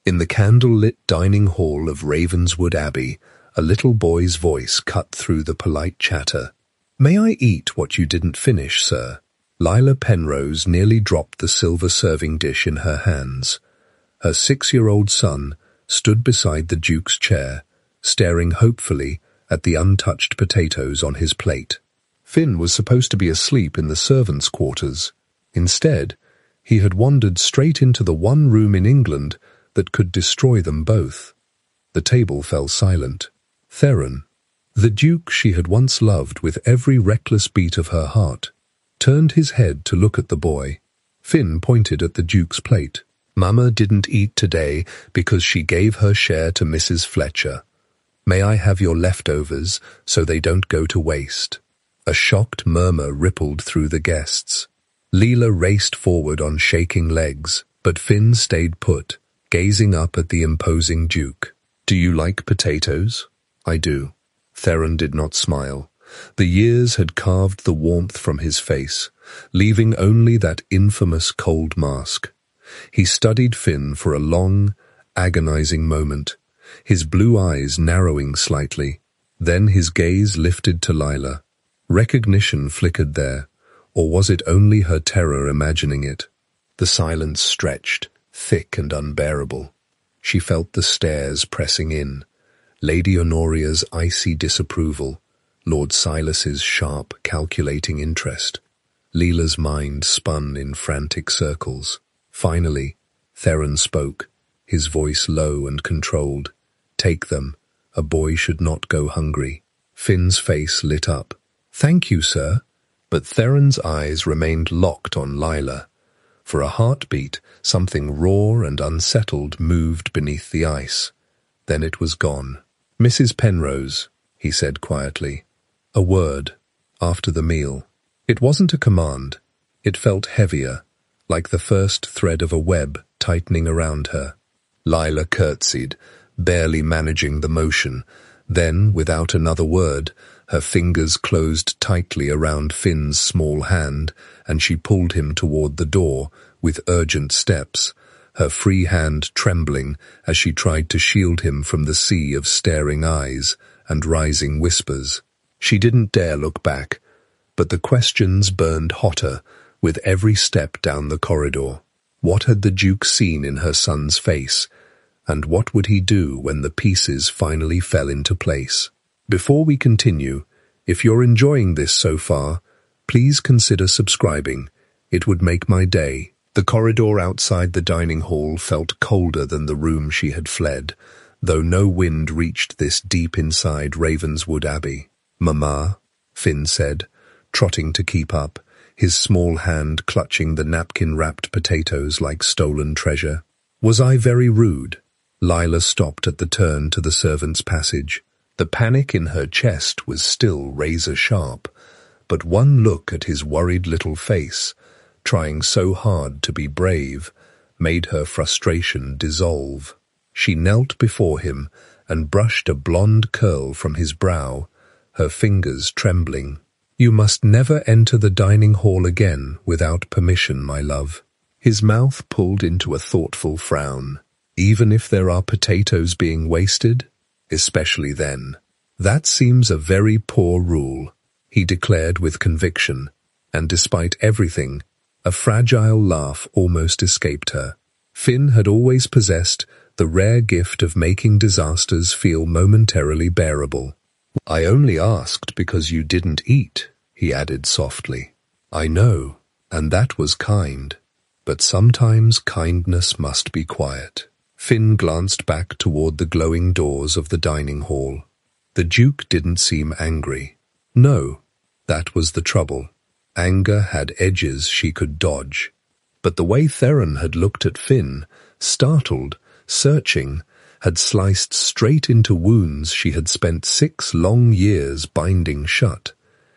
In the candle-lit dining hall of Ravenswood Abbey, a little boy's voice cut through the polite chatter. "May I eat what you didn't finish, sir?" Lila Penrose nearly dropped the silver serving dish in her hands. Her 6-year-old son stood beside the Duke's chair, staring hopefully at the untouched potatoes on his plate. Finn was supposed to be asleep in the servants' quarters. Instead, he had wandered straight into the one room in England that could destroy them both. The table fell silent. Theron, the Duke she had once loved with every reckless beat of her heart, turned his head to look at the boy. Finn pointed at the Duke's plate. "Mama didn't eat today because she gave her share to Mrs. Fletcher. May I have your leftovers so they don't go to waste?" A shocked murmur rippled through the guests. Leela raced forward on shaking legs, but Finn stayed put, gazing up at the imposing Duke. "Do you like potatoes?" "I do." Theron did not smile. The years had carved the warmth from his face, leaving only that infamous cold mask. He studied Finn for a long, agonizing moment, his blue eyes narrowing slightly. Then his gaze lifted to Lila. Recognition flickered there, or was it only her terror imagining it? The silence stretched, thick and unbearable. She felt the stares pressing in, Lady Honoria's icy disapproval, Lord Silas's sharp, calculating interest. Leela's mind spun in frantic circles. Finally, Theron spoke, his voice low and controlled. "Take them. A boy should not go hungry." Finn's face lit up. "Thank you, sir." But Theron's eyes remained locked on Lila. For a heartbeat, something raw and unsettled moved beneath the ice. Then it was gone. "Mrs. Penrose," he said quietly. "A word. After the meal." It wasn't a command. It felt heavier, like the first thread of a web tightening around her. Lila curtsied, barely managing the motion. Then, without another word, her fingers closed tightly around Finn's small hand, and she pulled him toward the door with urgent steps, her free hand trembling as she tried to shield him from the sea of staring eyes and rising whispers. She didn't dare look back, but the questions burned hotter with every step down the corridor. What had the Duke seen in her son's face, and what would he do when the pieces finally fell into place? Before we continue, if you're enjoying this so far, please consider subscribing. It would make my day. The corridor outside the dining hall felt colder than the room she had fled, though no wind reached this deep inside Ravenswood Abbey. "Mamma," Finn said, trotting to keep up, his small hand clutching the napkin-wrapped potatoes like stolen treasure. "Was I very rude?" Lila stopped at the turn to the servants' passage. The panic in her chest was still razor-sharp, but one look at his worried little face, trying so hard to be brave, made her frustration dissolve. She knelt before him and brushed a blonde curl from his brow, her fingers trembling. "You must never enter the dining hall again without permission, my love." His mouth pulled into a thoughtful frown. "Even if there are potatoes being wasted? Especially then." "That seems a very poor rule," he declared with conviction, and despite everything, a fragile laugh almost escaped her. Finn had always possessed the rare gift of making disasters feel momentarily bearable. "I only asked because you didn't eat," he added softly. "I know, and that was kind, but sometimes kindness must be quiet." Finn glanced back toward the glowing doors of the dining hall. The Duke didn't seem angry. No, that was the trouble. Anger had edges she could dodge. But the way Theron had looked at Finn, startled, searching, had sliced straight into wounds she had spent 6 long years binding shut.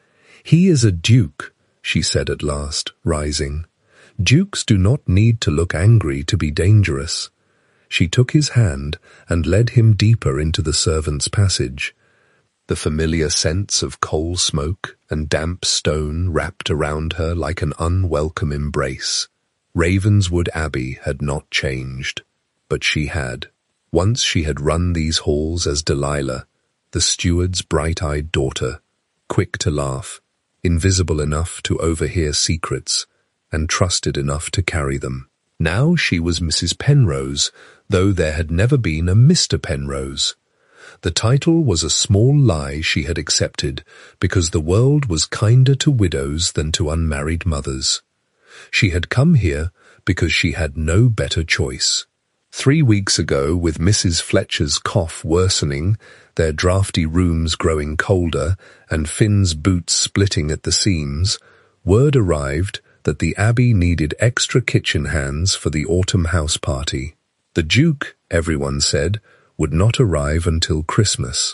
"He is a duke," she said at last, rising. "Dukes do not need to look angry to be dangerous." She took his hand and led him deeper into the servants' passage. The familiar scents of coal smoke and damp stone wrapped around her like an unwelcome embrace. Ravenswood Abbey had not changed. but she had. Once she had run these halls as Delilah, the steward's bright-eyed daughter, quick to laugh, invisible enough to overhear secrets, and trusted enough to carry them. Now she was Mrs. Penrose, though there had never been a Mr. Penrose. The title was a small lie she had accepted, because the world was kinder to widows than to unmarried mothers. She had come here because she had no better choice. 3 weeks ago, with Mrs. Fletcher's cough worsening, their draughty rooms growing colder, and Finn's boots splitting at the seams, word arrived that the Abbey needed extra kitchen hands for the autumn house party. The Duke, everyone said, would not arrive until Christmas.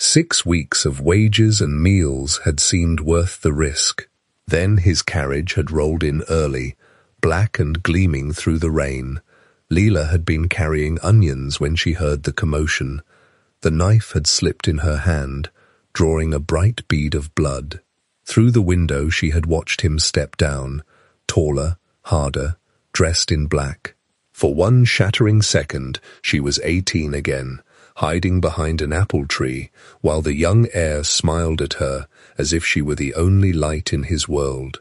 6 weeks of wages and meals had seemed worth the risk. Then his carriage had rolled in early, black and gleaming through the rain. Leela had been carrying onions when she heard the commotion. The knife had slipped in her hand, drawing a bright bead of blood. Through the window she had watched him step down, taller, harder, dressed in black. For one shattering second she was 18 again, hiding behind an apple tree, while the young heir smiled at her as if she were the only light in his world.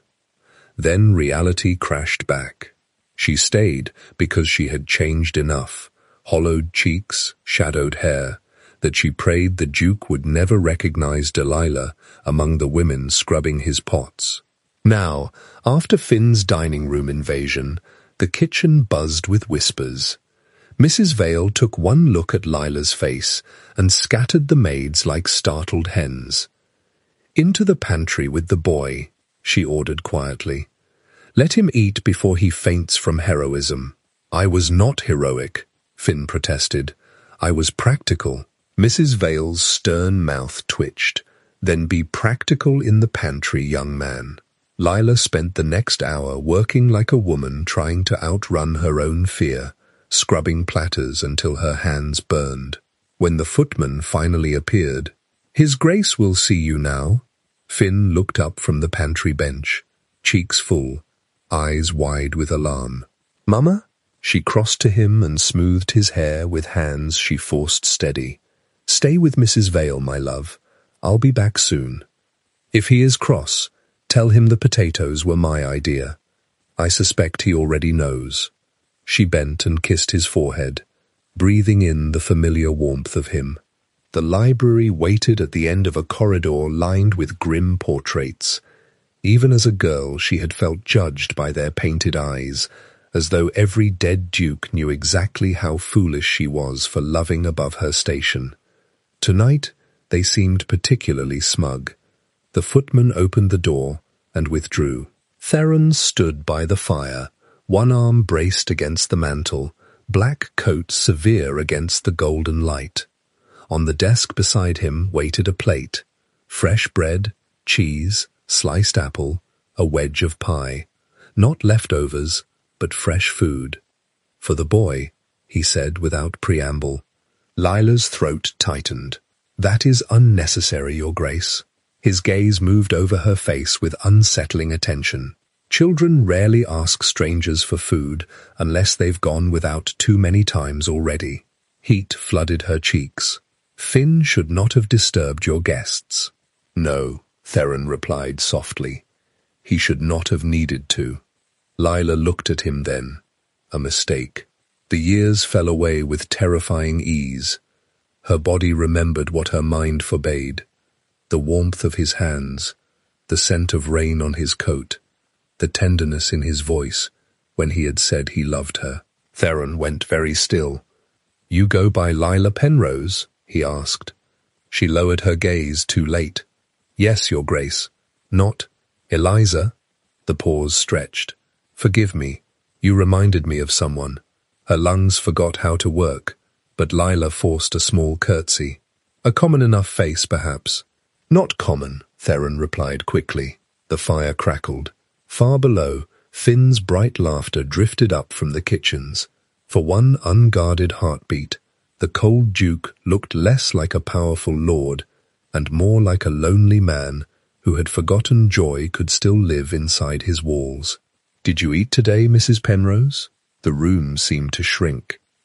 Then reality crashed back. She stayed because she had changed enough, hollowed cheeks, shadowed hair, that she prayed the Duke would never recognize Delilah among the women scrubbing his pots. Now, after Finn's dining room invasion, the kitchen buzzed with whispers. Mrs. Vale took one look at Lila's face and scattered the maids like startled hens. "Into the pantry with the boy," she ordered quietly. "Let him eat before he faints from heroism." "I was not heroic," Finn protested. "I was practical." Mrs. Vale's stern mouth twitched. "Then be practical in the pantry, young man." Lila spent the next hour working like a woman trying to outrun her own fear, scrubbing platters until her hands burned. When the footman finally appeared, "His Grace will see you now." Finn looked up from the pantry bench, cheeks full, eyes wide with alarm. "Mama?" She crossed to him and smoothed his hair with hands she forced steady. "Stay with Mrs. Vale, my love. I'll be back soon. If he is cross, tell him the potatoes were my idea. I suspect he already knows." She bent and kissed his forehead, breathing in the familiar warmth of him. The library waited at the end of a corridor lined with grim portraits. Even as a girl, she had felt judged by their painted eyes, as though every dead duke knew exactly how foolish she was for loving above her station. Tonight, they seemed particularly smug. The footman opened the door and withdrew. Theron stood by the fire, one arm braced against the mantel, black coat severe against the golden light. On the desk beside him waited a plate, fresh bread, cheese, sliced apple, a wedge of pie. Not leftovers, but fresh food. "For the boy," he said without preamble. Lila's throat tightened. "That is unnecessary, Your Grace." His gaze moved over her face with unsettling attention. Children rarely ask strangers for food unless they've gone without too many times already. Heat flooded her cheeks. "Finn should not have disturbed your guests." "No," Theron replied softly. "He should not have needed to." Lila looked at him then. A mistake. The years fell away with terrifying ease. Her body remembered what her mind forbade. The warmth of his hands, the scent of rain on his coat, the tenderness in his voice when he had said he loved her. Theron went very still. "You go by Lila Penrose?" he asked. She lowered her gaze too late. "Yes, Your Grace." "Not Eliza?" The pause stretched. "Forgive me. You reminded me of someone." Her lungs forgot how to work, but Lila forced a small curtsy. "A common enough face, perhaps." "Not common," Theron replied quickly. The fire crackled. Far below, Finn's bright laughter drifted up from the kitchens. For one unguarded heartbeat, the cold Duke looked less like a powerful lord and more like a lonely man who had forgotten joy could still live inside his walls. "Did you eat today, Mrs. Penrose?" The room seemed to shrink.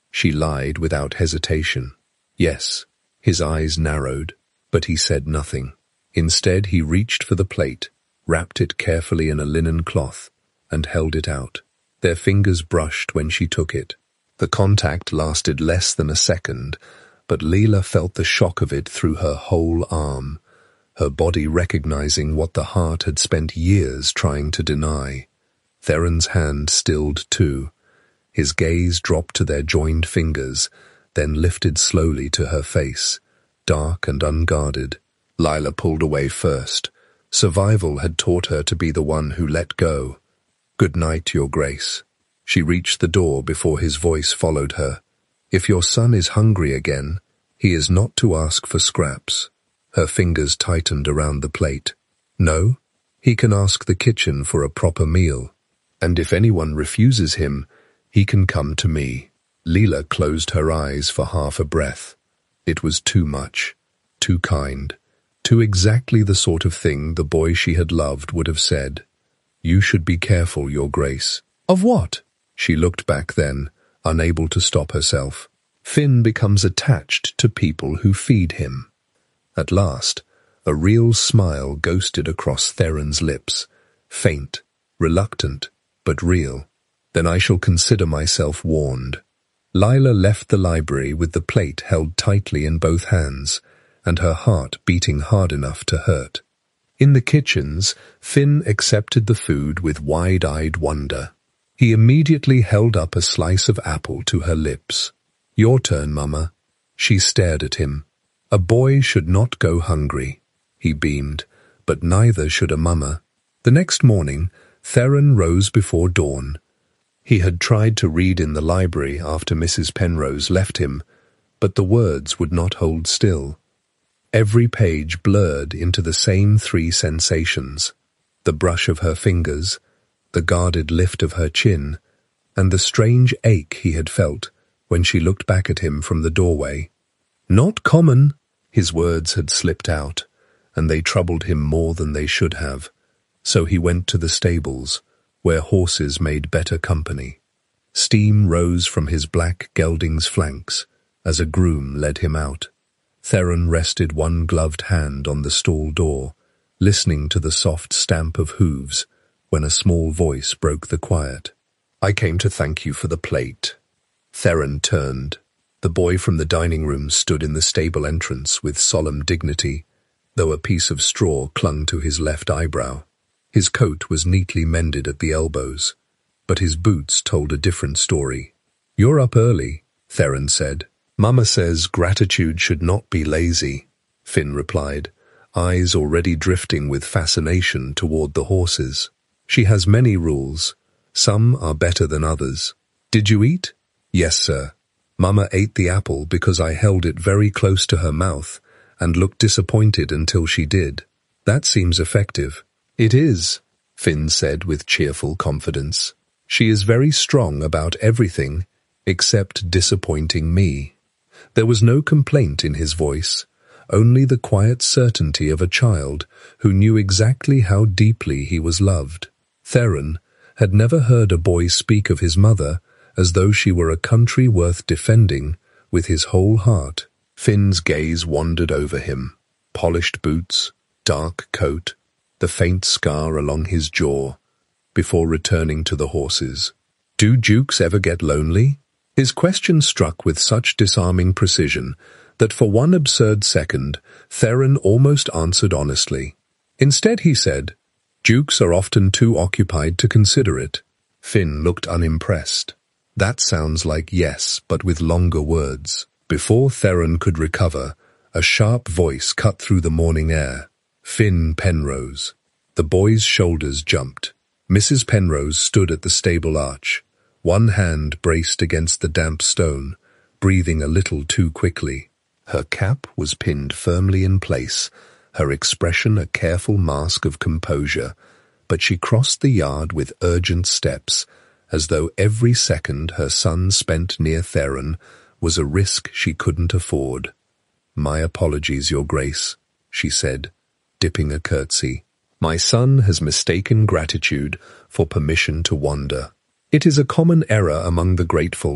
She lied without hesitation. Yes. His eyes narrowed, but he said nothing. Instead, he reached for the plate, wrapped it carefully in a linen cloth, and held it out. Their fingers brushed when she took it. The contact lasted less than a second, but Leela felt the shock of it through her whole arm, her body recognizing what the heart had spent years trying to deny. Theron's hand stilled too. His gaze dropped to their joined fingers, then lifted slowly to her face, dark and unguarded. Lila pulled away first. Survival had taught her to be the one who let go. "Good night, Your Grace." She reached the door before his voice followed her. "If your son is hungry again, he is not to ask for scraps." Her fingers tightened around the plate. "No, he can ask the kitchen for a proper meal. And if anyone refuses him, he can come to me." Leela closed her eyes for half a breath. It was too much, too kind, too exactly the sort of thing the boy she had loved would have said. "You should be careful, Your Grace." "Of what?" She looked back then, unable to stop herself. "Finn becomes attached to people who feed him." At last, a real smile ghosted across Theron's lips, faint, reluctant, but real. "Then I shall consider myself warned." Lila left the library with the plate held tightly in both hands, and her heart beating hard enough to hurt. In the kitchens, Finn accepted the food with wide-eyed wonder. He immediately held up a slice of apple to her lips. "Your turn, Mama." She stared at him. "A boy should not go hungry," he beamed, "but neither should a mama." The next morning, Theron rose before dawn. He had tried to read in the library after Mrs. Penrose left him, but the words would not hold still. Every page blurred into the same three sensations: the brush of her fingers, the guarded lift of her chin, and the strange ache he had felt when she looked back at him from the doorway. "Not common," his words had slipped out, and they troubled him more than they should have. So he went to the stables, where horses made better company. Steam rose from his black gelding's flanks as a groom led him out. Theron rested one gloved hand on the stall door, listening to the soft stamp of hooves, when a small voice broke the quiet. "I came to thank you for the plate." Theron turned. The boy from the dining room stood in the stable entrance with solemn dignity, though a piece of straw clung to his left eyebrow. His coat was neatly mended at the elbows, but his boots told a different story. "You're up early," Theron said. "Mama says gratitude should not be lazy," Finn replied, eyes already drifting with fascination toward the horses. "She has many rules. Some are better than others." "Did you eat?" "Yes, sir. Mama ate the apple because I held it very close to her mouth and looked disappointed until she did. That seems effective." "It is," Finn said with cheerful confidence. "She is very strong about everything except disappointing me." There was no complaint in his voice, only the quiet certainty of a child who knew exactly how deeply he was loved. Theron had never heard a boy speak of his mother as though she were a country worth defending with his whole heart. Finn's gaze wandered over him. Polished boots, dark coat, the faint scar along his jaw, before returning to the horses. "Do dukes ever get lonely?" His question struck with such disarming precision that for one absurd second, Theron almost answered honestly. Instead he said, "Dukes are often too occupied to consider it." Finn looked unimpressed. "That sounds like yes, but with longer words." Before Theron could recover, a sharp voice cut through the morning air. "Finn Penrose." The boy's shoulders jumped. Mrs. Penrose stood at the stable arch, one hand braced against the damp stone, breathing a little too quickly. Her cap was pinned firmly in place, her expression a careful mask of composure, but she crossed the yard with urgent steps, as though every second her son spent near Theron was a risk she couldn't afford. "My apologies, Your Grace," she said, dipping a curtsy. "My son has mistaken gratitude for permission to wander." "It is a common error among the grateful,"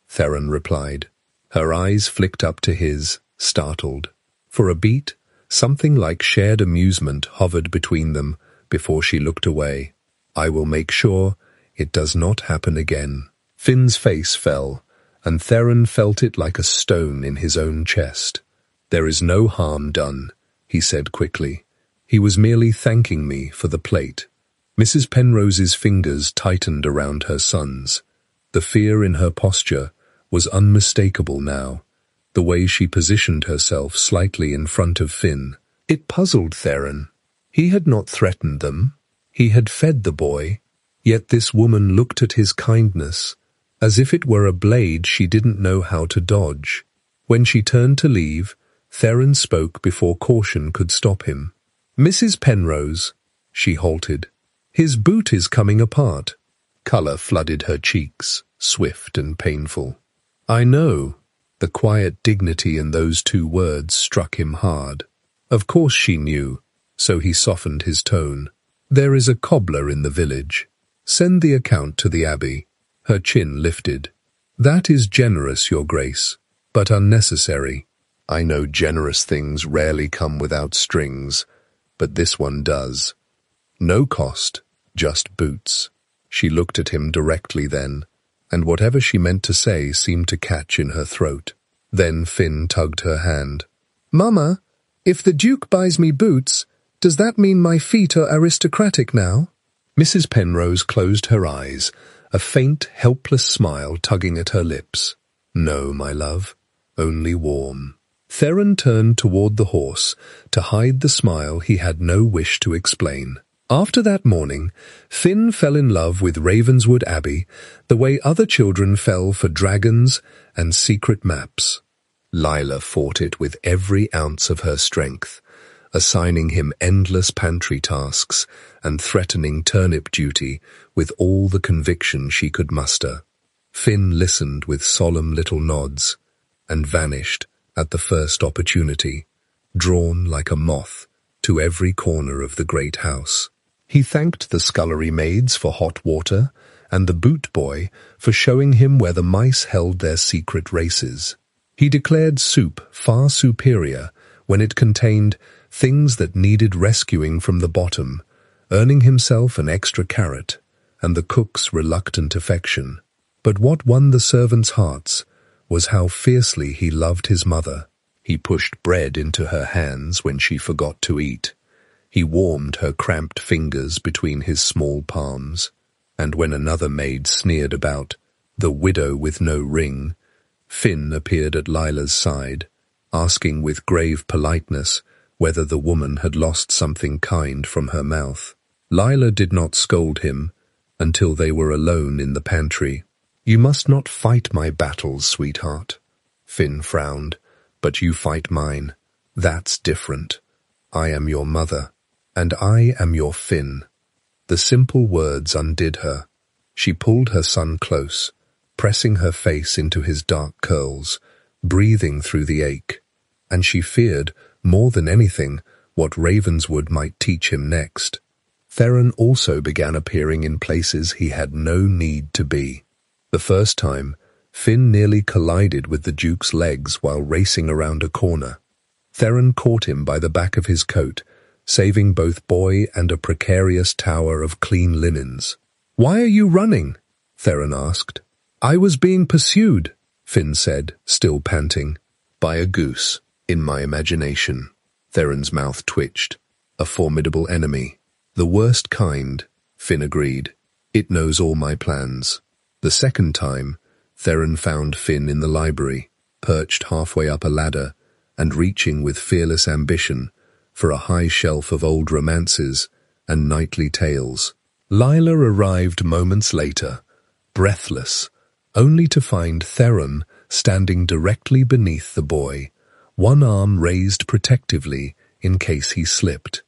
Theron replied. Her eyes flicked up to his, startled. For a beat, something like shared amusement hovered between them before she looked away. I will make sure it does not happen again. Finn's face fell, and Theron felt it like a stone in his own chest. There is no harm done, he said quickly. He was merely thanking me for the plate. Mrs. Penrose's fingers tightened around her son's. The fear in her posture was unmistakable now, the way she positioned herself slightly in front of Finn. It puzzled Theron. He had not threatened them. He had fed the boy, yet this woman looked at his kindness as if it were a blade she didn't know how to dodge. When she turned to leave, Theron spoke before caution could stop him. Mrs. Penrose, she halted. His boot is coming apart. Colour flooded her cheeks, swift and painful. I know. The quiet dignity in those two words struck him hard. Of course she knew, so he softened his tone. There is a cobbler in the village. Send the account to the abbey. Her chin lifted. That is generous, Your Grace, but unnecessary. I know generous things rarely come without strings, but this one does. No cost, just boots. She looked at him directly then, and whatever she meant to say seemed to catch in her throat. Then Finn tugged her hand. Mama, if the Duke buys me boots, does that mean my feet are aristocratic now? Mrs. Penrose closed her eyes, a faint, helpless smile tugging at her lips. No, my love, only warm. Theron turned toward the horse to hide the smile he had no wish to explain. After that morning, Finn fell in love with Ravenswood Abbey the way other children fell for dragons and secret maps. Lila fought it with every ounce of her strength, assigning him endless pantry tasks and threatening turnip duty with all the conviction she could muster. Finn listened with solemn little nods and vanished at the first opportunity, drawn like a moth to every corner of the great house. He thanked the scullery maids for hot water and the boot boy for showing him where the mice held their secret races. He declared soup far superior when it contained things that needed rescuing from the bottom, earning himself an extra carrot and the cook's reluctant affection. But what won the servants' hearts was how fiercely he loved his mother. He pushed bread into her hands when she forgot to eat. He warmed her cramped fingers between his small palms, and when another maid sneered about the widow with no ring, Finn appeared at Lila's side, asking with grave politeness whether the woman had lost something kind from her mouth. Lila did not scold him until they were alone in the pantry. You must not fight my battles, sweetheart. Finn frowned. But you fight mine. That's different. I am your mother, and I am your Finn. The simple words undid her. She pulled her son close, pressing her face into his dark curls, breathing through the ache, and she feared, more than anything, what Ravenswood might teach him next. Theron also began appearing in places he had no need to be. The first time, Finn nearly collided with the Duke's legs while racing around a corner. Theron caught him by the back of his coat, saving both boy and a precarious tower of clean linens. Why are you running? Theron asked. I was being pursued, Finn said, still panting. By a goose, in my imagination. Theron's mouth twitched. A formidable enemy. The worst kind, Finn agreed. It knows all my plans. The second time, Theron found Finn in the library, perched halfway up a ladder and reaching with fearless ambition for a high shelf of old romances and knightly tales. Lila arrived moments later, breathless, only to find Theron standing directly beneath the boy, one arm raised protectively in case he slipped.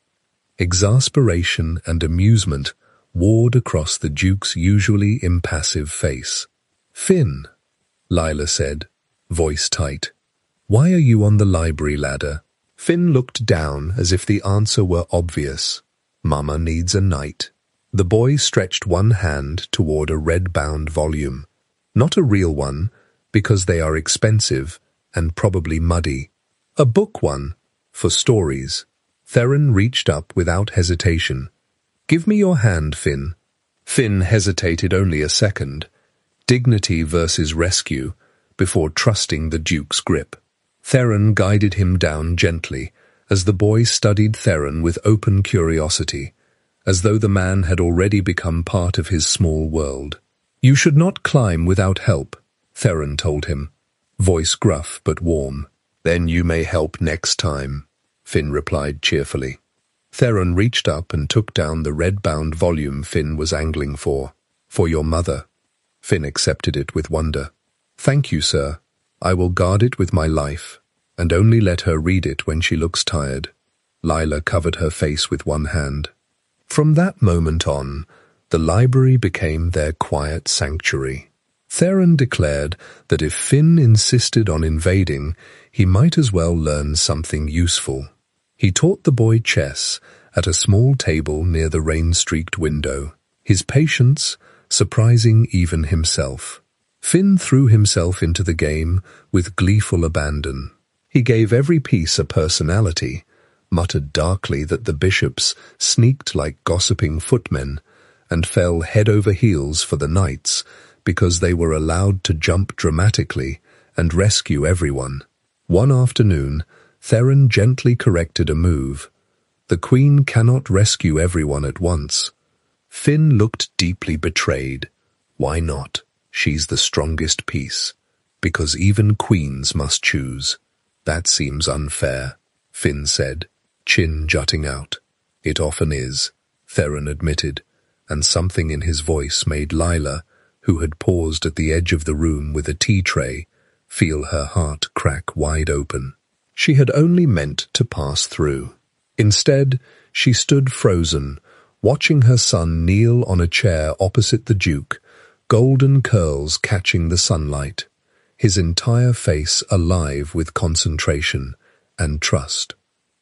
Exasperation and amusement warred across the Duke's usually impassive face. Finn, Lila said, voice tight. Why are you on the library ladder? Finn looked down as if the answer were obvious. Mama needs a knight. The boy stretched one hand toward a red-bound volume. Not a real one, because they are expensive and probably muddy. A book one, for stories. Theron reached up without hesitation. Give me your hand, Finn. Finn hesitated only a second. Dignity versus rescue, before trusting the Duke's grip. Theron guided him down gently, as the boy studied Theron with open curiosity, as though the man had already become part of his small world. You should not climb without help, Theron told him, voice gruff but warm. Then you may help next time, Finn replied cheerfully. Theron reached up and took down the red-bound volume Finn was angling for. For your mother. Finn accepted it with wonder. Thank you, sir. I will guard it with my life, and only let her read it when she looks tired. Lila covered her face with one hand. From that moment on, the library became their quiet sanctuary. Theron declared that if Finn insisted on invading, he might as well learn something useful. He taught the boy chess at a small table near the rain-streaked window, his patience surprising even himself. Finn threw himself into the game with gleeful abandon. He gave every piece a personality, muttered darkly that the bishops sneaked like gossiping footmen, and fell head over heels for the knights because they were allowed to jump dramatically and rescue everyone. One afternoon, Theron gently corrected a move. The queen cannot rescue everyone at once. Finn looked deeply betrayed. Why not? She's the strongest piece. Because even queens must choose. That seems unfair, Finn said, chin jutting out. It often is, Theron admitted, and something in his voice made Lila, who had paused at the edge of the room with a tea tray, feel her heart crack wide open. She had only meant to pass through. Instead, she stood frozen, watching her son kneel on a chair opposite the Duke, golden curls catching the sunlight, his entire face alive with concentration and trust.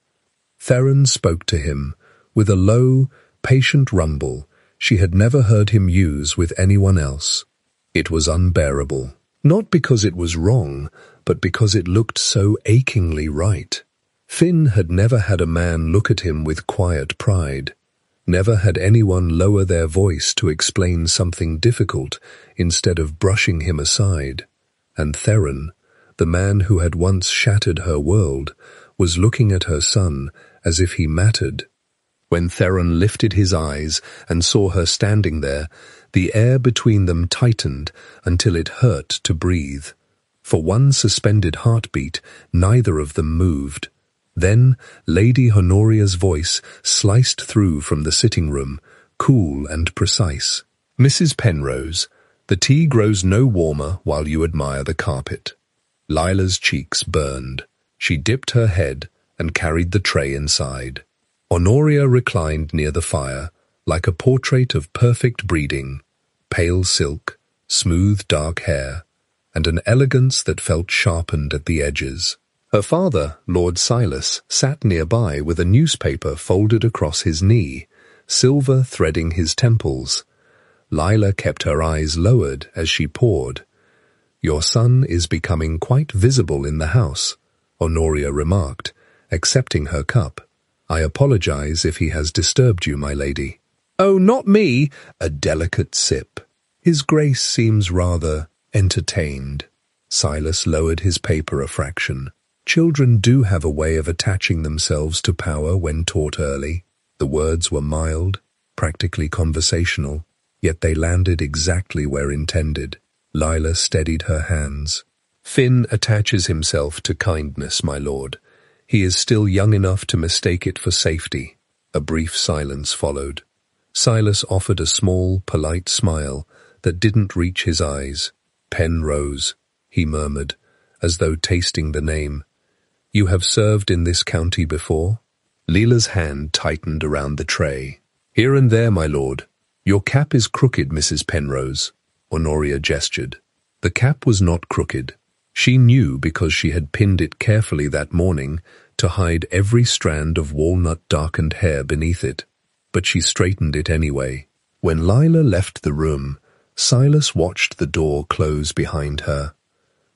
Theron spoke to him with a low, patient rumble she had never heard him use with anyone else. It was unbearable, not because it was wrong, but because it looked so achingly right. Finn had never had a man look at him with quiet pride. Never had anyone lower their voice to explain something difficult instead of brushing him aside. And Theron, the man who had once shattered her world, was looking at her son as if he mattered. When Theron lifted his eyes and saw her standing there, the air between them tightened until it hurt to breathe. For one suspended heartbeat, neither of them moved. Then Lady Honoria's voice sliced through from the sitting room, cool and precise. Mrs. Penrose, the tea grows no warmer while you admire the carpet. Lila's cheeks burned. She dipped her head and carried the tray inside. Honoria reclined near the fire, like a portrait of perfect breeding, pale silk, smooth dark hair, and an elegance that felt sharpened at the edges. Her father, Lord Silas, sat nearby with a newspaper folded across his knee, silver threading his temples. Lila kept her eyes lowered as she poured. Your son is becoming quite visible in the house, Honoria remarked, accepting her cup. I apologize if he has disturbed you, my lady. Oh, not me, a delicate sip. His Grace seems rather entertained. Silas lowered his paper a fraction. Children do have a way of attaching themselves to power when taught early. The words were mild, practically conversational, yet they landed exactly where intended. Lila steadied her hands. Finn attaches himself to kindness, my lord. He is still young enough to mistake it for safety. A brief silence followed. Silas offered a small, polite smile that didn't reach his eyes. Penrose, he murmured, as though tasting the name. You have served in this county before? Lila's hand tightened around the tray. Here and there, my lord. Your cap is crooked, Mrs. Penrose, Honoria gestured. The cap was not crooked. She knew because she had pinned it carefully that morning to hide every strand of walnut-darkened hair beneath it. But she straightened it anyway. When Lila left the room, Silas watched the door close behind her.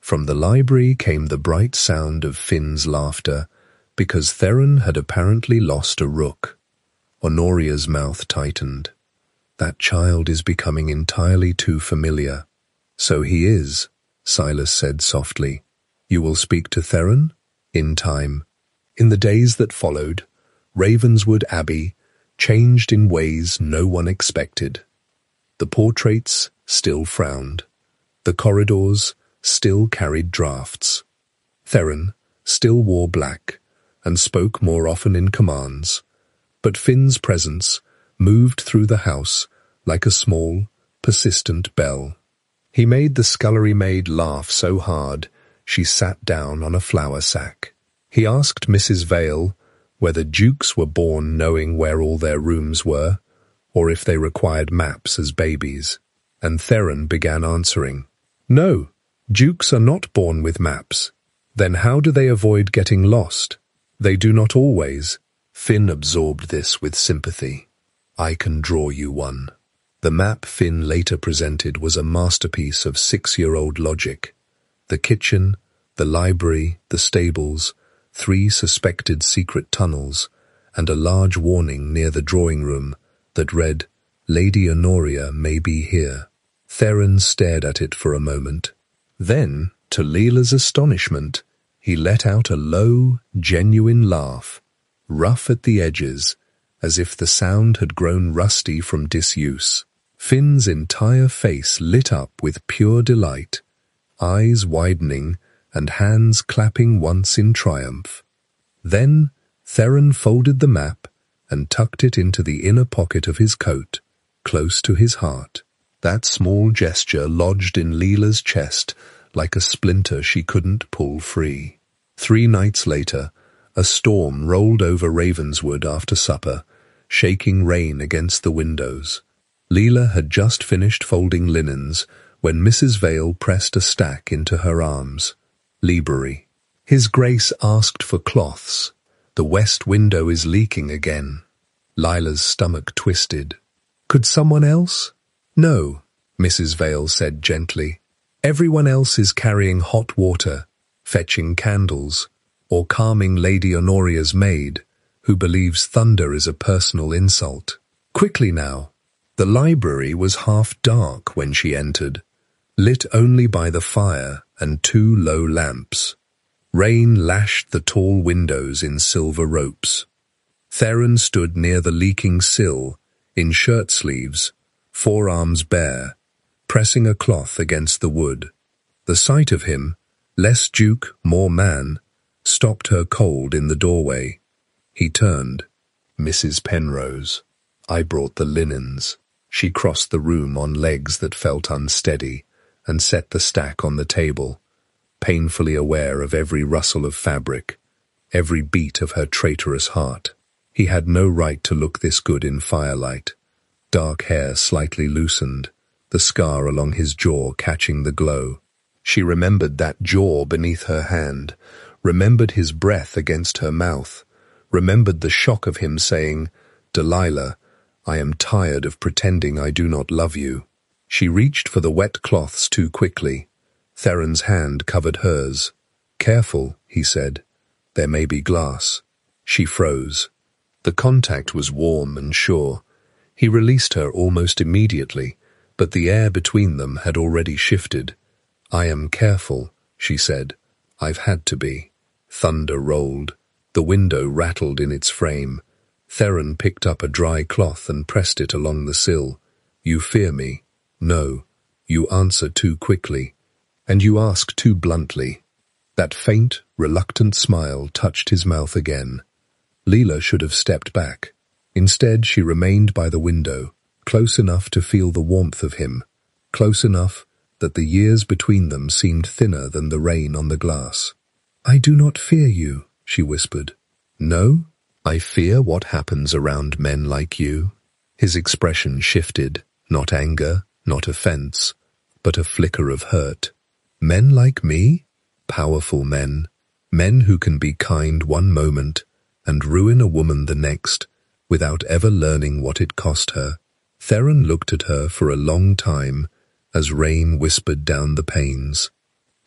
From the library came the bright sound of Finn's laughter, because Theron had apparently lost a rook. Honoria's mouth tightened. That child is becoming entirely too familiar. So he is, Silas said softly. You will speak to Theron? In time. In the days that followed, Ravenswood Abbey changed in ways no one expected. The portraits still frowned. The corridors still carried drafts. Theron still wore black and spoke more often in commands, but Finn's presence moved through the house like a small, persistent bell. He made the scullery maid laugh so hard she sat down on a flour sack. He asked Mrs. Vale whether dukes were born knowing where all their rooms were, or if they required maps as babies, and Theron began answering. No, dukes are not born with maps. Then how do they avoid getting lost? They do not always. Finn absorbed this with sympathy. I can draw you one. The map Finn later presented was a masterpiece of 6-year-old logic. The kitchen, the library, the stables, 3 suspected secret tunnels, and a large warning near the drawing room that read, Lady Honoria may be here. Theron stared at it for a moment. Then, to Leela's astonishment, he let out a low, genuine laugh, rough at the edges, as if the sound had grown rusty from disuse. Finn's entire face lit up with pure delight, eyes widening and hands clapping once in triumph. Then Theron folded the map and tucked it into the inner pocket of his coat, close to his heart. That small gesture lodged in Leela's chest like a splinter she couldn't pull free. 3 nights later, a storm rolled over Ravenswood after supper, shaking rain against the windows. Leela had just finished folding linens when Mrs. Vale pressed a stack into her arms. Library. His Grace asked for cloths. The west window is leaking again. Lila's stomach twisted. Could someone else? No, Mrs. Vale said gently. Everyone else is carrying hot water, fetching candles, or calming Lady Honoria's maid, who believes thunder is a personal insult. Quickly now. The library was half dark when she entered, lit only by the fire and 2 low lamps. Rain lashed the tall windows in silver ropes. Theron stood near the leaking sill, in shirt sleeves, forearms bare, pressing a cloth against the wood. The sight of him, less duke, more man, stopped her cold in the doorway. He turned. Mrs. Penrose. I brought the linens. She crossed the room on legs that felt unsteady and set the stack on the table, painfully aware of every rustle of fabric, every beat of her traitorous heart. He had no right to look this good in firelight. Dark hair slightly loosened, the scar along his jaw catching the glow. She remembered that jaw beneath her hand, remembered his breath against her mouth, remembered the shock of him saying, Delilah, I am tired of pretending I do not love you. She reached for the wet cloths too quickly. Theron's hand covered hers. Careful, he said. There may be glass. She froze. The contact was warm and sure. He released her almost immediately, but the air between them had already shifted. I am careful, she said. I've had to be. Thunder rolled. The window rattled in its frame. Theron picked up a dry cloth and pressed it along the sill. You fear me. No. You answer too quickly. And you ask too bluntly. That faint, reluctant smile touched his mouth again. Leela should have stepped back. Instead, she remained by the window, close enough to feel the warmth of him, close enough that the years between them seemed thinner than the rain on the glass. I do not fear you, she whispered. No? I fear what happens around men like you. His expression shifted, not anger, not offense, but a flicker of hurt. Men like me? Powerful men. Men who can be kind one moment and ruin a woman the next, without ever learning what it cost her. Theron looked at her for a long time as rain whispered down the panes.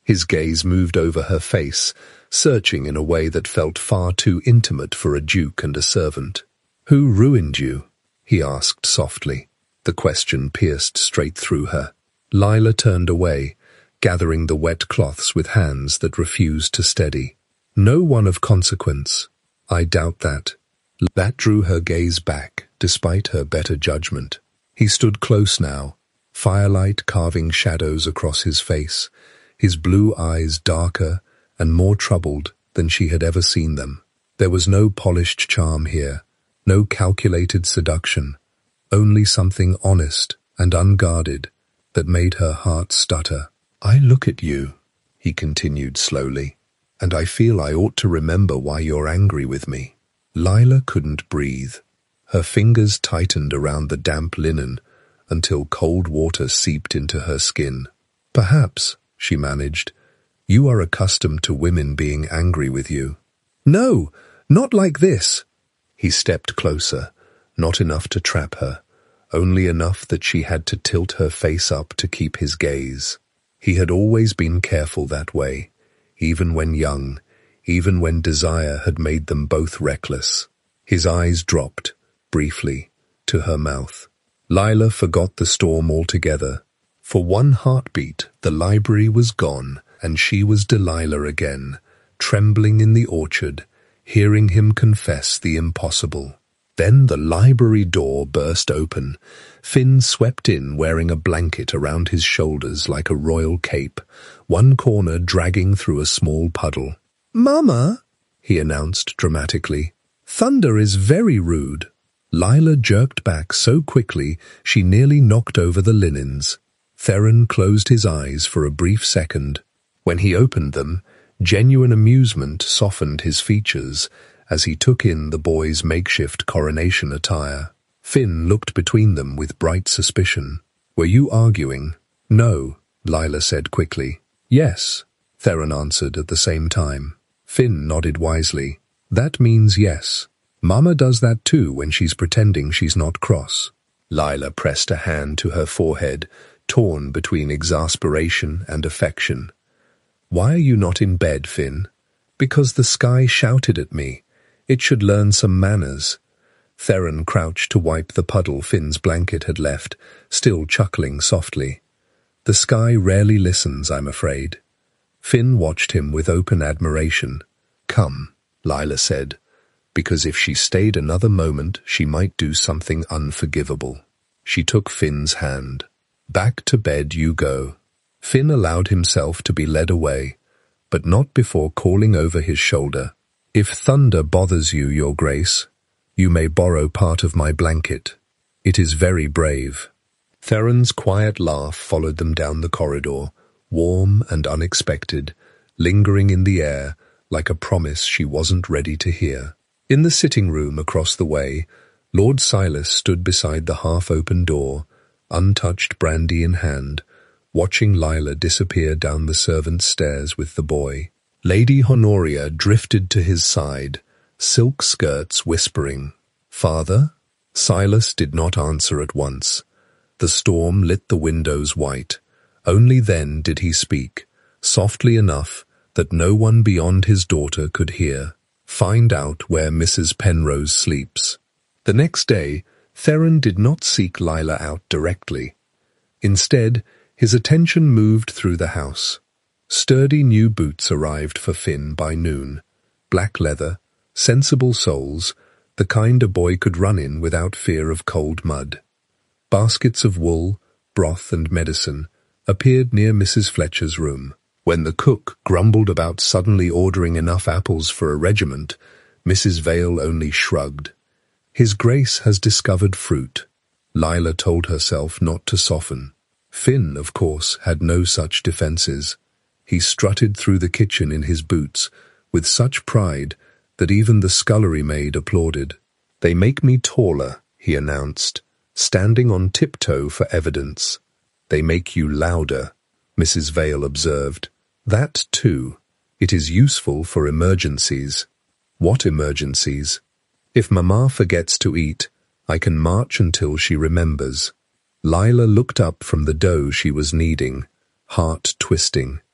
His gaze moved over her face, searching in a way that felt far too intimate for a duke and a servant. "Who ruined you?" he asked softly. The question pierced straight through her. Lila turned away, gathering the wet cloths with hands that refused to steady. "No one of consequence." "I doubt that." That drew her gaze back, despite her better judgment. He stood close now, firelight carving shadows across his face, his blue eyes darker and more troubled than she had ever seen them. There was no polished charm here, no calculated seduction, only something honest and unguarded that made her heart stutter. "I look at you," he continued slowly, "and I feel I ought to remember why you're angry with me." Lila couldn't breathe. Her fingers tightened around the damp linen until cold water seeped into her skin. "Perhaps," she managed, "you are accustomed to women being angry with you." "No, not like this." He stepped closer, not enough to trap her, only enough that she had to tilt her face up to keep his gaze. He had always been careful that way, even when young, even when desire had made them both reckless. His eyes dropped, briefly, to her mouth. Lila forgot the storm altogether. For one heartbeat, the library was gone, and she was Delilah again, trembling in the orchard, hearing him confess the impossible. Then the library door burst open. Finn swept in wearing a blanket around his shoulders like a royal cape, one corner dragging through a small puddle. "Mama," he announced dramatically, "Thunder is very rude." Lila jerked back so quickly she nearly knocked over the linens. Theron closed his eyes for a brief second. When he opened them, genuine amusement softened his features as he took in the boy's makeshift coronation attire. Finn looked between them with bright suspicion. "Were you arguing?" "No," Lila said quickly. "Yes," Theron answered at the same time. Finn nodded wisely. "That means yes. Mama does that too when she's pretending she's not cross." Lila pressed a hand to her forehead, torn between exasperation and affection. "Why are you not in bed, Finn?" "Because the sky shouted at me. It should learn some manners." Theron crouched to wipe the puddle Finn's blanket had left, still chuckling softly. "The sky rarely listens, I'm afraid." Finn watched him with open admiration. "Come," Lila said, because if she stayed another moment, she might do something unforgivable. She took Finn's hand. "Back to bed you go." Finn allowed himself to be led away, but not before calling over his shoulder. "If thunder bothers you, Your Grace, you may borrow part of my blanket. It is very brave." Theron's quiet laugh followed them down the corridor, warm and unexpected, lingering in the air like a promise she wasn't ready to hear. In the sitting room across the way, Lord Silas stood beside the half-open door, untouched brandy in hand, watching Lila disappear down the servants' stairs with the boy. Lady Honoria drifted to his side, silk skirts whispering. "Father?" Silas did not answer at once. The storm lit the windows white. Only then did he speak, softly enough that no one beyond his daughter could hear. "Find out where Mrs. Penrose sleeps." The next day, Theron did not seek Lila out directly. Instead, his attention moved through the house. Sturdy new boots arrived for Finn by noon. Black leather, sensible soles, the kind a boy could run in without fear of cold mud. Baskets of wool, broth and medicine appeared near Mrs. Fletcher's room. When the cook grumbled about suddenly ordering enough apples for a regiment, Mrs. Vale only shrugged. His Grace has discovered fruit. Lila told herself not to soften. Finn, of course, had no such defences. He strutted through the kitchen in his boots, with such pride that even the scullery maid applauded. "They make me taller," he announced, standing on tiptoe for evidence. "They make you louder," Mrs. Vale observed. "That, too. It is useful for emergencies." "What emergencies?" "If Mama forgets to eat, I can march until she remembers." Lila looked up from the dough she was kneading, heart twisting.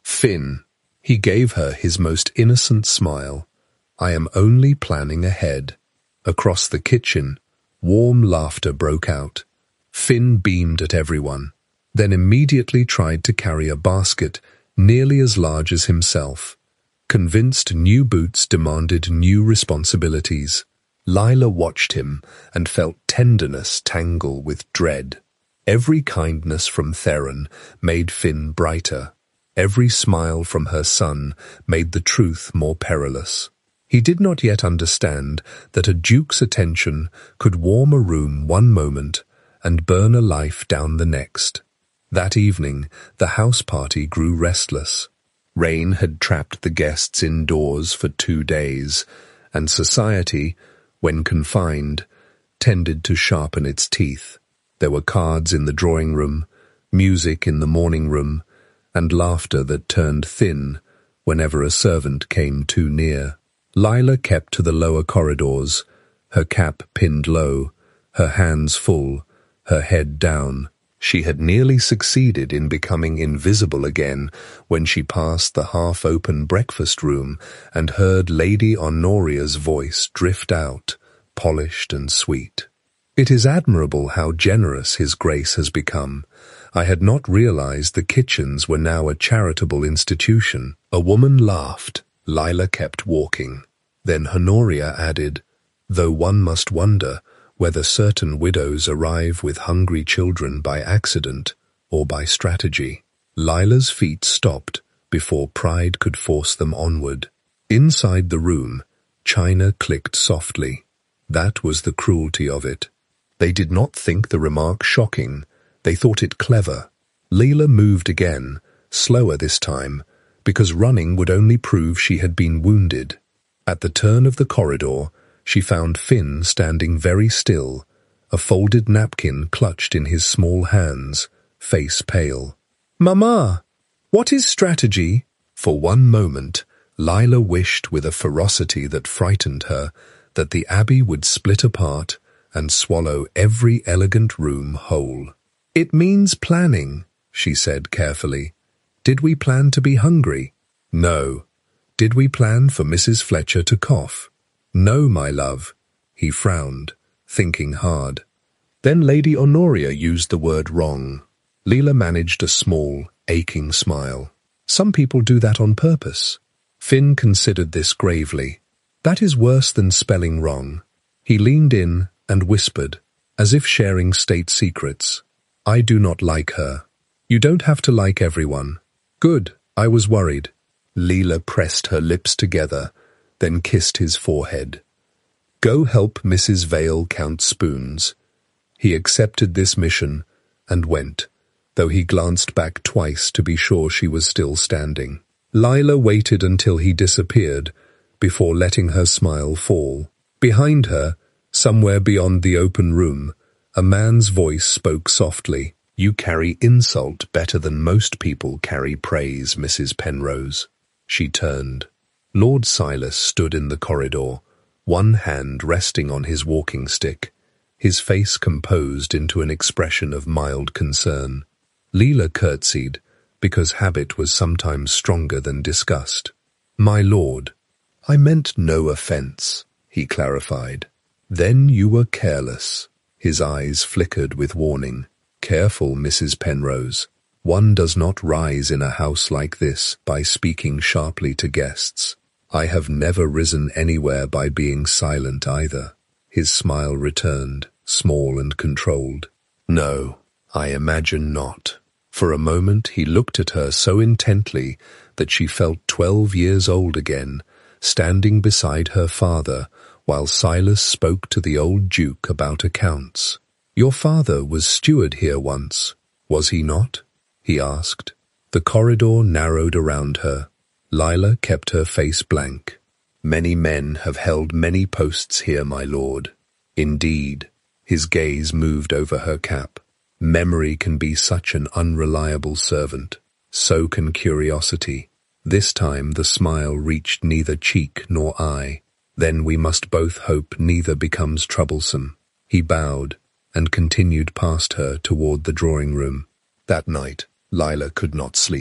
Finn. He gave her his most innocent smile. I am only planning ahead. Across the kitchen, warm laughter broke out. Finn beamed at everyone, then immediately tried to carry a basket nearly as large as himself. Convinced new boots demanded new responsibilities, Lila watched him and felt tenderness tangle with dread. Every kindness from Theron made Finn brighter. Every smile from her son made the truth more perilous. He did not yet understand that a duke's attention could warm a room one moment and burn a life down the next. That evening, the house party grew restless. Rain had trapped the guests indoors for 2 days, and society, when confined, tended to sharpen its teeth. There were cards in the drawing room, music in the morning room, and laughter that turned thin whenever a servant came too near. Lila kept to the lower corridors, her cap pinned low, her hands full, her head down. She had nearly succeeded in becoming invisible again when she passed the half-open breakfast room and heard Lady Honoria's voice drift out, polished and sweet. "It is admirable how generous His Grace has become. I had not realized the kitchens were now a charitable institution." A woman laughed. Lila kept walking. Then Honoria added, "Though one must wonder whether certain widows arrive with hungry children by accident or by strategy." Lila's feet stopped before pride could force them onward. Inside the room, china clicked softly. That was the cruelty of it. They did not think the remark shocking. They thought it clever. Lila moved again, slower this time, because running would only prove she had been wounded. At the turn of the corridor, she found Finn standing very still, a folded napkin clutched in his small hands, face pale. "Mama, what is strategy?" For one moment, Lila wished with a ferocity that frightened her that the Abbey would split apart and swallow every elegant room whole. "It means planning," she said carefully. "Did we plan to be hungry?" "No." "Did we plan for Mrs. Fletcher to cough?" "No, my love." He frowned, thinking hard. Then Lady Honoria used the word wrong. Lila managed a small, aching smile. "Some people do that on purpose." Finn considered this gravely. "That is worse than spelling wrong." He leaned in and whispered, as if sharing state secrets. "I do not like her." "You don't have to like everyone." "Good, I was worried." Lila pressed her lips together, then kissed his forehead. "Go help Mrs. Vale count spoons." He accepted this mission and went, though he glanced back twice to be sure she was still standing. Lila waited until he disappeared before letting her smile fall. Behind her, somewhere beyond the open room, a man's voice spoke softly. "You carry insult better than most people carry praise, Mrs. Penrose." She turned. Lord Silas stood in the corridor, one hand resting on his walking stick, his face composed into an expression of mild concern. Lila curtsied, because habit was sometimes stronger than disgust. "My lord, I meant no offence," he clarified. "Then you were careless." His eyes flickered with warning. "Careful, Mrs. Penrose. One does not rise in a house like this by speaking sharply to guests. I have never risen anywhere by being silent either." His smile returned, small and controlled. "No, I imagine not." For a moment he looked at her so intently that she felt 12 years old again, standing beside her father while Silas spoke to the old Duke about accounts. "Your father was steward here once, was he not?" he asked. The corridor narrowed around her. Lila kept her face blank. "Many men have held many posts here, my lord." "Indeed." His gaze moved over her cap. "Memory can be such an unreliable servant. So can curiosity." This time the smile reached neither cheek nor eye. "Then we must both hope neither becomes troublesome." He bowed and continued past her toward the drawing room. That night, Lila could not sleep.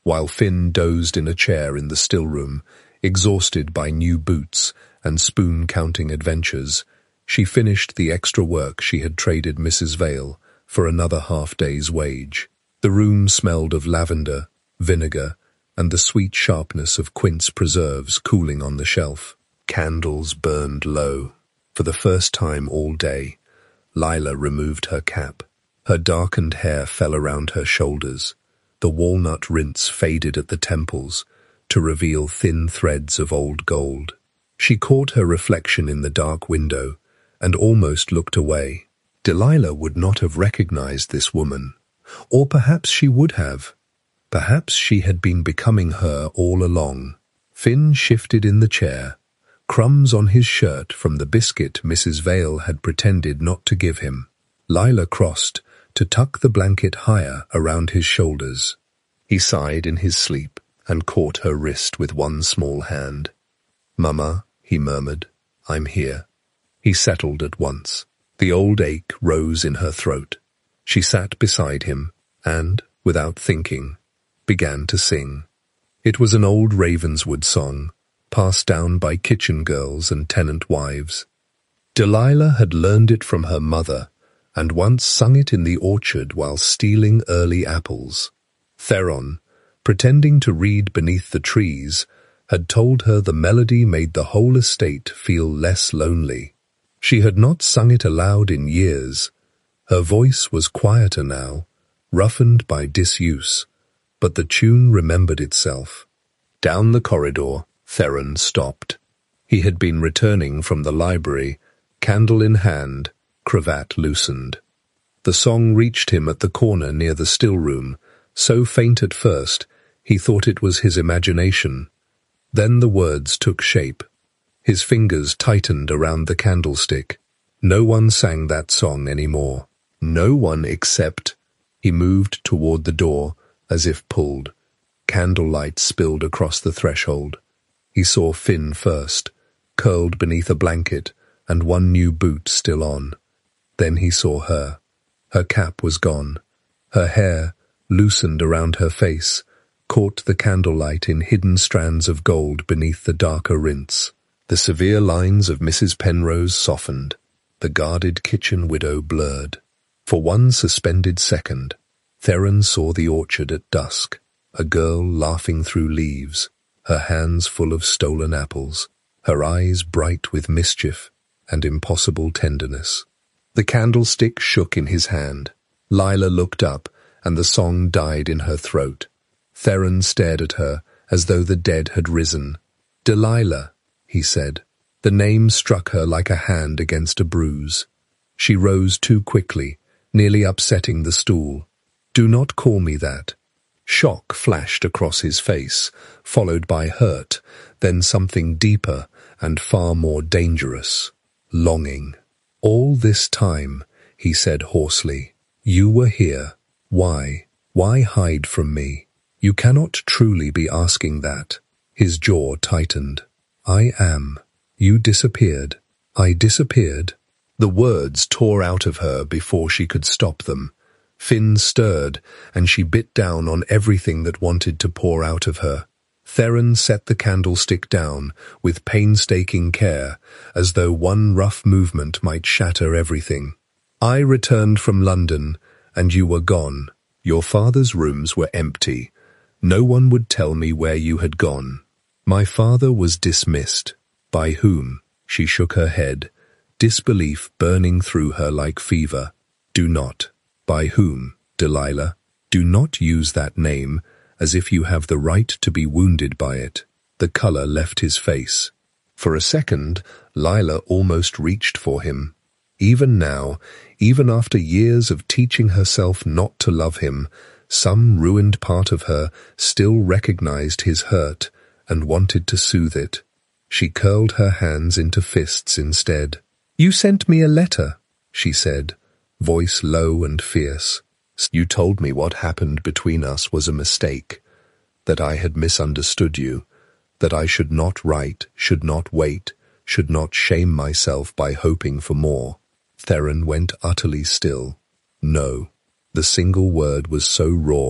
while Finn dozed in a chair in the still room, exhausted by new boots and spoon-counting adventures. She finished the extra work she had traded Mrs. Vale for another half-day's wage. The room smelled of lavender, vinegar, and the sweet sharpness of quince preserves cooling on the shelf. Candles burned low. For the first time all day, Lila removed her cap. Her darkened hair fell around her shoulders. The walnut rinse faded at the temples to reveal thin threads of old gold. She caught her reflection in the dark window and almost looked away. Delilah would not have recognized this woman, or perhaps she would have. Perhaps she had been becoming her all along. Finn shifted in the chair, crumbs on his shirt from the biscuit Mrs. Vale had pretended not to give him. Lila crossed to tuck the blanket higher around his shoulders. He sighed in his sleep and caught her wrist with one small hand. "Mama," he murmured, "I'm here." He settled at once. The old ache rose in her throat. She sat beside him and, without thinking, began to sing. It was an old Ravenswood song, passed down by kitchen girls and tenant wives. Delilah had learned it from her mother, and once sung it in the orchard while stealing early apples. Theron, pretending to read beneath the trees, had told her the melody made the whole estate feel less lonely. She had not sung it aloud in years. Her voice was quieter now, roughened by disuse, but the tune remembered itself. Down the corridor, Theron stopped. He had been returning from the library, candle in hand, cravat loosened. The song reached him at the corner near the still room, so faint at first he thought it was his imagination. Then the words took shape. His fingers tightened around the candlestick. No one sang that song anymore. No one except... He moved toward the door, as if pulled. Candlelight spilled across the threshold. He saw Finn first, curled beneath a blanket and one new boot still on. Then he saw her. Her cap was gone. Her hair, loosened around her face, caught the candlelight in hidden strands of gold beneath the darker rinse. The severe lines of Mrs. Penrose softened. The guarded kitchen widow blurred. For one suspended second, Theron saw the orchard at dusk, a girl laughing through leaves, her hands full of stolen apples, her eyes bright with mischief and impossible tenderness. The candlestick shook in his hand. Lila looked up, and the song died in her throat. Theron stared at her as though the dead had risen. "Delilah," he said. The name struck her like a hand against a bruise. She rose too quickly, nearly upsetting the stool. "Do not call me that." Shock flashed across his face, followed by hurt, then something deeper and far more dangerous. Longing. "All this time," he said hoarsely, "you were here. Why? Why hide from me? You cannot truly be asking that." His jaw tightened. "I am. You disappeared." "I disappeared?" The words tore out of her before she could stop them. Finn stirred, and she bit down on everything that wanted to pour out of her. Theron set the candlestick down with painstaking care, as though one rough movement might shatter everything. "I returned from London, and you were gone. Your father's rooms were empty. No one would tell me where you had gone. My father was dismissed." "By whom?" She shook her head, disbelief burning through her like fever. "Do not." "By whom, Delilah? Do not use that name as if you have the right to be wounded by it." The color left his face. For a second, Lila almost reached for him. Even now, even after years of teaching herself not to love him, some ruined part of her still recognized his hurt and wanted to soothe it. She curled her hands into fists instead. "You sent me a letter," she said, voice low and fierce. "You told me what happened between us was a mistake, that I had misunderstood you, that I should not write, should not wait, should not shame myself by hoping for more." Theron went utterly still. No. The single word was so raw,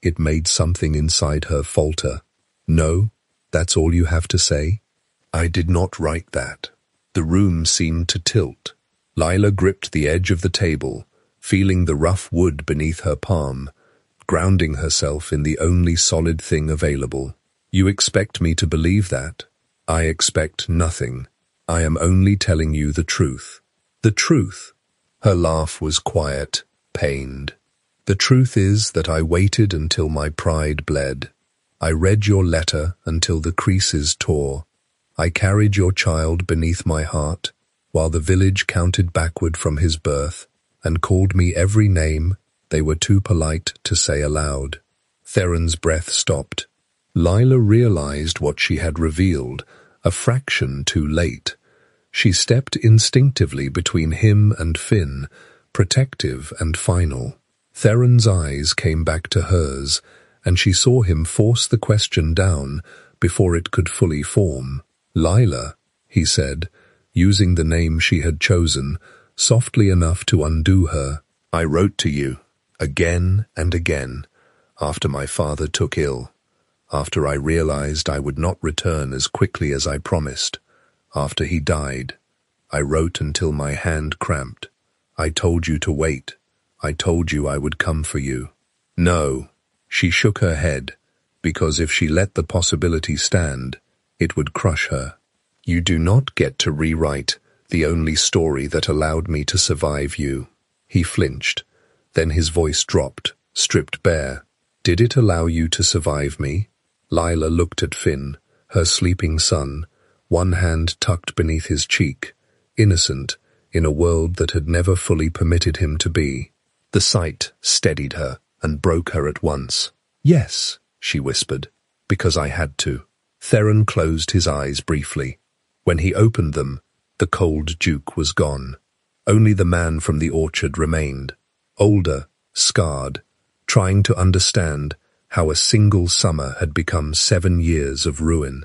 It made something inside her falter. No, that's all you have to say? I did not write that. The room seemed to tilt. Lila gripped the edge of the table, feeling the rough wood beneath her palm, grounding herself in the only solid thing available. You expect me to believe that? I expect nothing. I am only telling you the truth. The truth. Her laugh was quiet, pained. The truth is that I waited until my pride bled. I read your letter until the creases tore. I carried your child beneath my heart, while the village counted backward from his birth and called me every name they were too polite to say aloud. Theron's breath stopped. Lila realized what she had revealed, a fraction too late. She stepped instinctively between him and Finn, protective and final. Theron's eyes came back to hers, and she saw him force the question down before it could fully form. Lila, he said, using the name she had chosen, softly enough to undo her. I wrote to you, again and again, after my father took ill, after I realized I would not return as quickly as I promised, after he died. I wrote until my hand cramped. I told you to wait. I told you I would come for you. No, she shook her head, because if she let the possibility stand, it would crush her. You do not get to rewrite the only story that allowed me to survive you. He flinched. Then his voice dropped, stripped bare. Did it allow you to survive me? Lila looked at Finn, her sleeping son, one hand tucked beneath his cheek, innocent in a world that had never fully permitted him to be. The sight steadied her and broke her at once. Yes, she whispered, because I had to. Theron closed his eyes briefly. When he opened them, the cold Duke was gone. Only the man from the orchard remained, older, scarred, trying to understand how a single summer had become 7 years of ruin.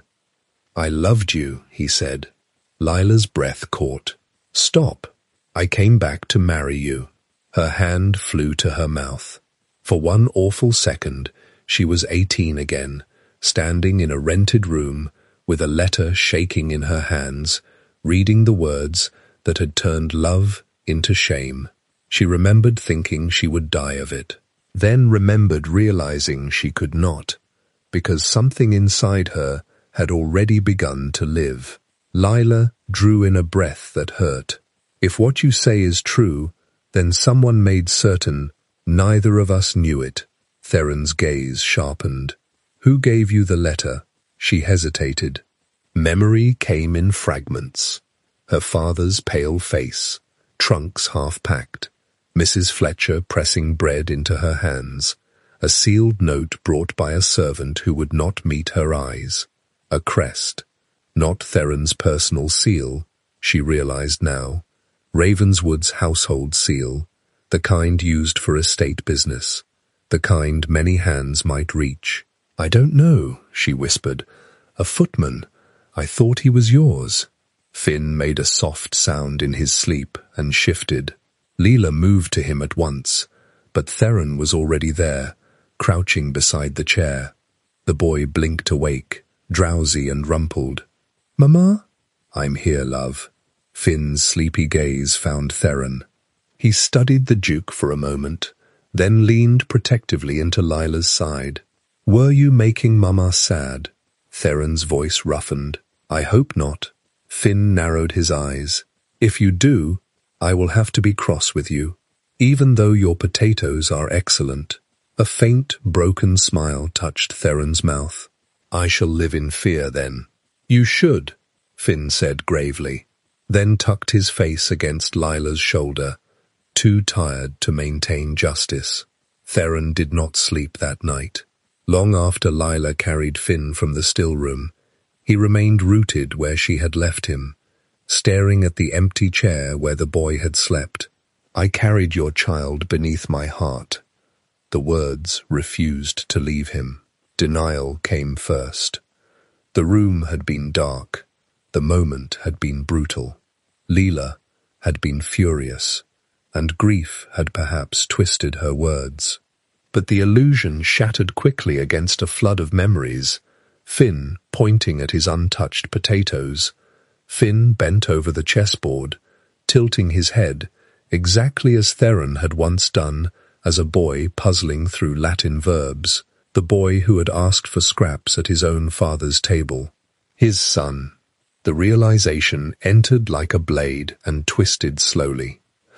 I loved you, he said. Lila's breath caught. Stop. I came back to marry you. Her hand flew to her mouth. For one awful second, she was 18 again, standing in a rented room with a letter shaking in her hands, reading the words that had turned love into shame. She remembered thinking she would die of it, then remembered realizing she could not, because something inside her had already begun to live. Lila drew in a breath that hurt. If what you say is true, then someone made certain neither of us knew it. Theron's gaze sharpened. Who gave you the letter? She hesitated. Memory came in fragments. Her father's pale face, trunks half-packed, Mrs. Fletcher pressing bread into her hands, a sealed note brought by a servant who would not meet her eyes, a crest, not Theron's personal seal, she realized now, Ravenswood's household seal, the kind used for estate business, the kind many hands might reach. I don't know, she whispered. A footman. I thought he was yours. Finn made a soft sound in his sleep and shifted. Lila moved to him at once, but Theron was already there, crouching beside the chair. The boy blinked awake, drowsy and rumpled. Mama? I'm here, love. Finn's sleepy gaze found Theron. He studied the Duke for a moment, then leaned protectively into Lila's side. Were you making Mama sad? Theron's voice roughened. I hope not. Finn narrowed his eyes. If you do, I will have to be cross with you, even though your potatoes are excellent. A faint, broken smile touched Theron's mouth. I shall live in fear then. You should, Finn said gravely, then tucked his face against Lila's shoulder, too tired to maintain justice. Theron did not sleep that night. Long after Lila carried Finn from the still room, he remained rooted where she had left him, staring at the empty chair where the boy had slept. I carried your child beneath my heart. The words refused to leave him. Denial came first. The room had been dark. The moment had been brutal. Lila had been furious, and grief had perhaps twisted her words. But the illusion shattered quickly against a flood of memories. Finn pointing at his untouched potatoes. Finn bent over the chessboard, tilting his head, exactly as Theron had once done as a boy puzzling through Latin verbs, the boy who had asked for scraps at his own father's table. His son. The realization entered like a blade and twisted slowly.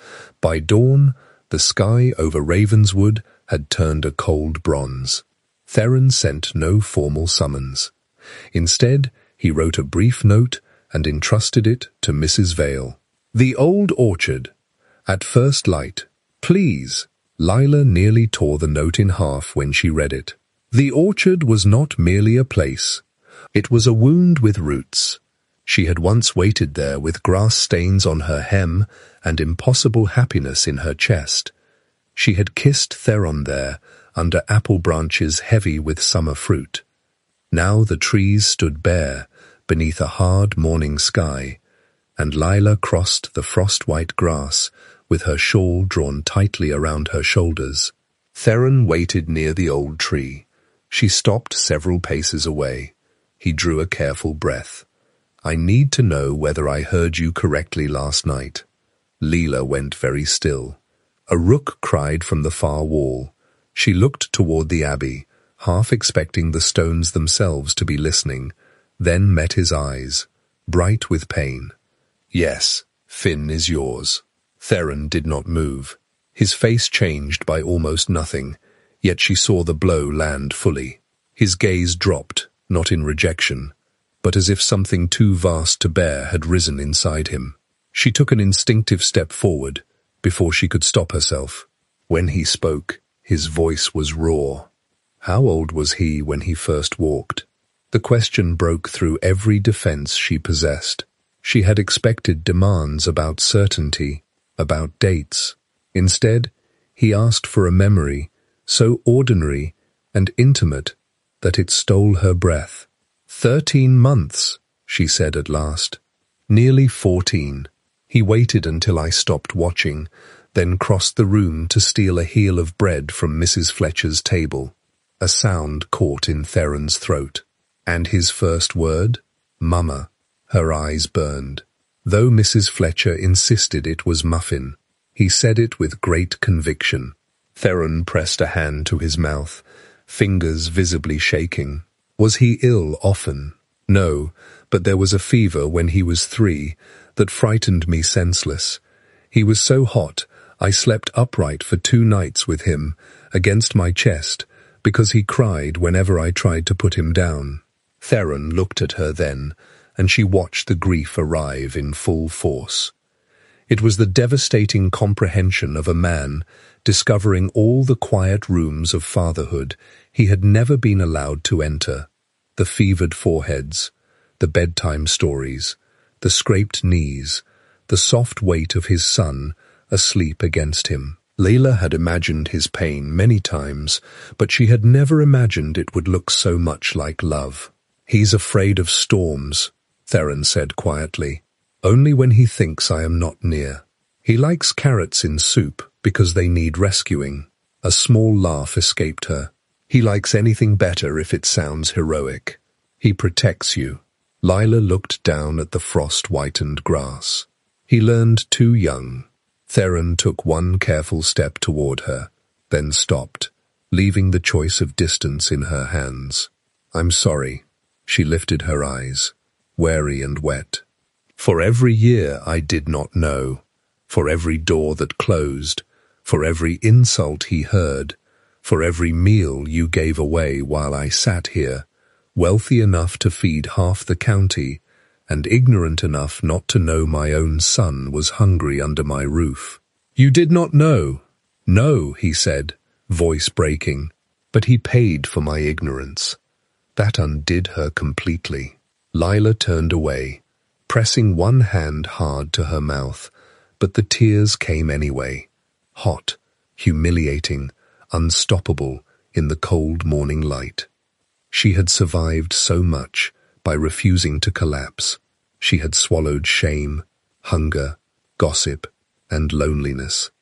By dawn, the sky over Ravenswood had turned a cold bronze. Theron sent no formal summons. Instead, he wrote a brief note and entrusted it to Mrs. Vale. The Old Orchard. At first light. Please. Lila nearly tore the note in half when she read it. The orchard was not merely a place. It was a wound with roots. She had once waited there with grass stains on her hem and impossible happiness in her chest. She had kissed Theron there, under apple branches heavy with summer fruit. Now the trees stood bare, beneath a hard morning sky, and Lila crossed the frost-white grass, with her shawl drawn tightly around her shoulders. Theron waited near the old tree. She stopped several paces away. He drew a careful breath. I need to know whether I heard you correctly last night. Lila went very still. A rook cried from the far wall. She looked toward the abbey, half expecting the stones themselves to be listening, then met his eyes, bright with pain. Yes, Finn is yours. Theron did not move. His face changed by almost nothing, yet she saw the blow land fully. His gaze dropped, not in rejection, but as if something too vast to bear had risen inside him. She took an instinctive step forward, before she could stop herself. When he spoke, his voice was raw. How old was he when he first walked? The question broke through every defense she possessed. She had expected demands about certainty, about dates. Instead, he asked for a memory, so ordinary and intimate that it stole her breath. 13 months, she said at last. Nearly 14. He waited until I stopped watching, then crossed the room to steal a heel of bread from Mrs. Fletcher's table. A sound caught in Theron's throat. And his first word? Mama. Her eyes burned. Though Mrs. Fletcher insisted it was muffin, he said it with great conviction. Theron pressed a hand to his mouth, fingers visibly shaking. Was he ill often? No, but there was a fever when he was 3 that frightened me senseless. He was so hot, I slept upright for 2 nights with him, against my chest, because he cried whenever I tried to put him down. Theron looked at her then, and she watched the grief arrive in full force. It was the devastating comprehension of a man discovering all the quiet rooms of fatherhood he had never been allowed to enter. The fevered foreheads, the bedtime stories, the scraped knees, the soft weight of his son asleep against him. Layla had imagined his pain many times, but she had never imagined it would look so much like love. He's afraid of storms, Theron said quietly. Only when he thinks I am not near. He likes carrots in soup because they need rescuing. A small laugh escaped her. He likes anything better if it sounds heroic. He protects you. Lila looked down at the frost-whitened grass. He learned too young. Theron took one careful step toward her, then stopped, leaving the choice of distance in her hands. I'm sorry. She lifted her eyes, wary and wet. For every year I did not know, for every door that closed, for every insult he heard, for every meal you gave away while I sat here, wealthy enough to feed half the county, and ignorant enough not to know my own son was hungry under my roof. You did not know. No, he said, voice breaking, but he paid for my ignorance. That undid her completely. Lila turned away, pressing one hand hard to her mouth, but the tears came anyway, hot, humiliating, unstoppable in the cold morning light. She had survived so much by refusing to collapse. She had swallowed shame, hunger, gossip, and loneliness.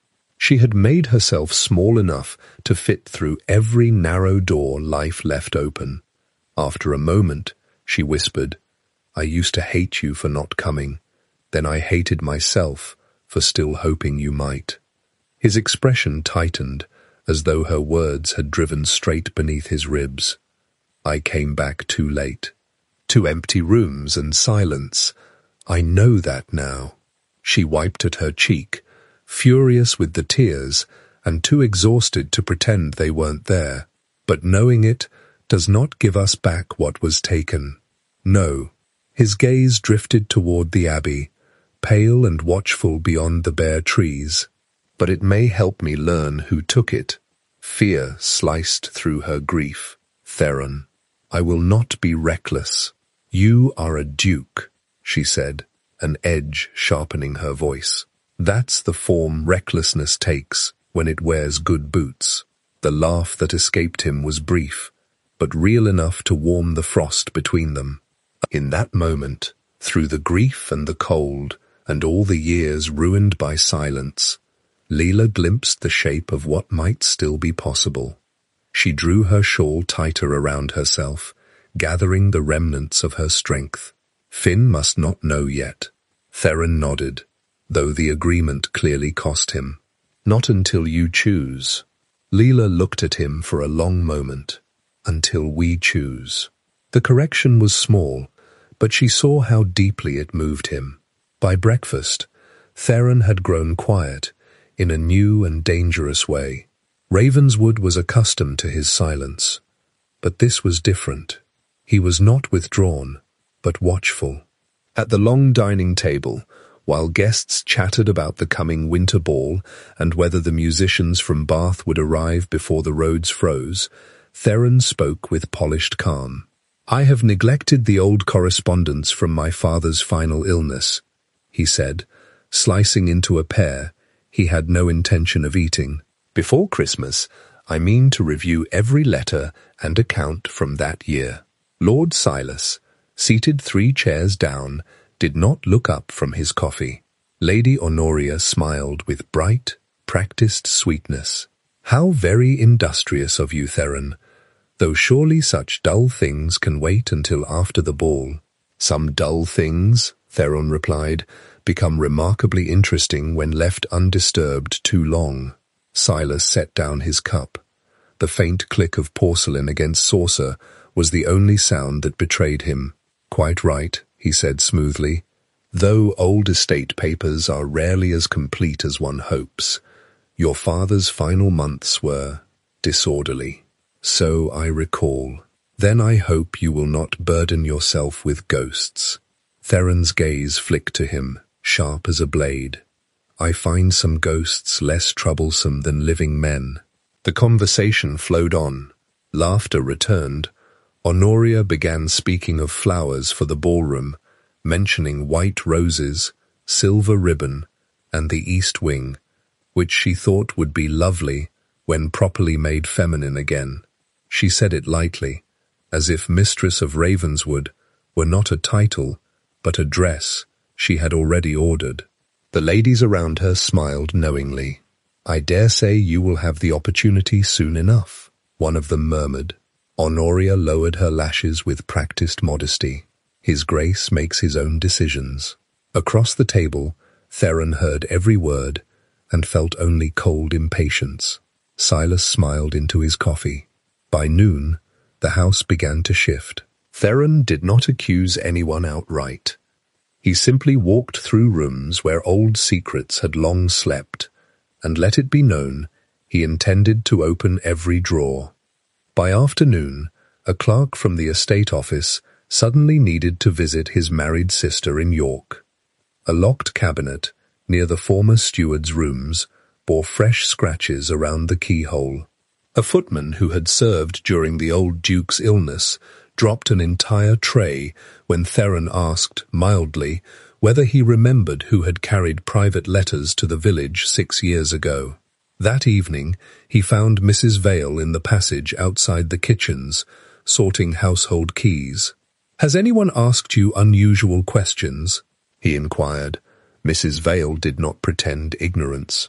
She had made herself small enough to fit through every narrow door life left open. After a moment, she whispered, "I used to hate you for not coming. Then I hated myself for still hoping you might." His expression tightened, as though her words had driven straight beneath his ribs. "I came back too late. To empty rooms and silence. I know that now." She wiped at her cheek, furious with the tears and too exhausted to pretend they weren't there. But knowing it does not give us back what was taken. No. His gaze drifted toward the abbey, pale and watchful beyond the bare trees. "But it may help me learn who took it." Fear sliced through her grief. "Theron, I will not be reckless. You are a duke," she said, an edge sharpening her voice. "That's the form recklessness takes when it wears good boots." The laugh that escaped him was brief, but real enough to warm the frost between them. In that moment, through the grief and the cold, and all the years ruined by silence, Leela glimpsed the shape of what might still be possible. She drew her shawl tighter around herself, gathering the remnants of her strength. Finn must not know yet. Theron nodded, though the agreement clearly cost him. "Not until you choose." Leela looked at him for a long moment. "Until we choose." The correction was small, but she saw how deeply it moved him. By breakfast, Theron had grown quiet, in a new and dangerous way. Ravenswood was accustomed to his silence, but this was different. He was not withdrawn, but watchful. At the long dining table, while guests chattered about the coming winter ball and whether the musicians from Bath would arrive before the roads froze, Theron spoke with polished calm. "I have neglected the old correspondence from my father's final illness," he said, slicing into a pear he had no intention of eating. "Before Christmas, I mean to review every letter and account from that year." Lord Silas, seated 3 chairs down, did not look up from his coffee. Lady Honoria smiled with bright, practiced sweetness. "How very industrious of you, Theron, though surely such dull things can wait until after the ball." "Some dull things," Theron replied, "become remarkably interesting when left undisturbed too long." Silas set down his cup. The faint click of porcelain against saucer was the only sound that betrayed him. "Quite right," he said smoothly. "Though old estate papers are rarely as complete as one hopes, your father's final months were disorderly. So I recall. Then I hope you will not burden yourself with ghosts." Theron's gaze flicked to him, sharp as a blade. "I find some ghosts less troublesome than living men." The conversation flowed on. Laughter returned. Honoria began speaking of flowers for the ballroom, mentioning white roses, silver ribbon, and the east wing, which she thought would be lovely when properly made feminine again. She said it lightly, as if Mistress of Ravenswood were not a title, but a dress she had already ordered. The ladies around her smiled knowingly. "I dare say you will have the opportunity soon enough," one of them murmured. Honoria lowered her lashes with practiced modesty. "His Grace makes his own decisions." Across the table, Theron heard every word and felt only cold impatience. Silas smiled into his coffee. By noon, the house began to shift. Theron did not accuse anyone outright. He simply walked through rooms where old secrets had long slept, and let it be known he intended to open every drawer. By afternoon, a clerk from the estate office suddenly needed to visit his married sister in York. A locked cabinet near the former steward's rooms bore fresh scratches around the keyhole. A footman who had served during the old duke's illness dropped an entire tray when Theron asked, mildly, whether he remembered who had carried private letters to the village 6 years ago. That evening, he found Mrs. Vale in the passage outside the kitchens, sorting household keys. "Has anyone asked you unusual questions?" he inquired. Mrs. Vale did not pretend ignorance.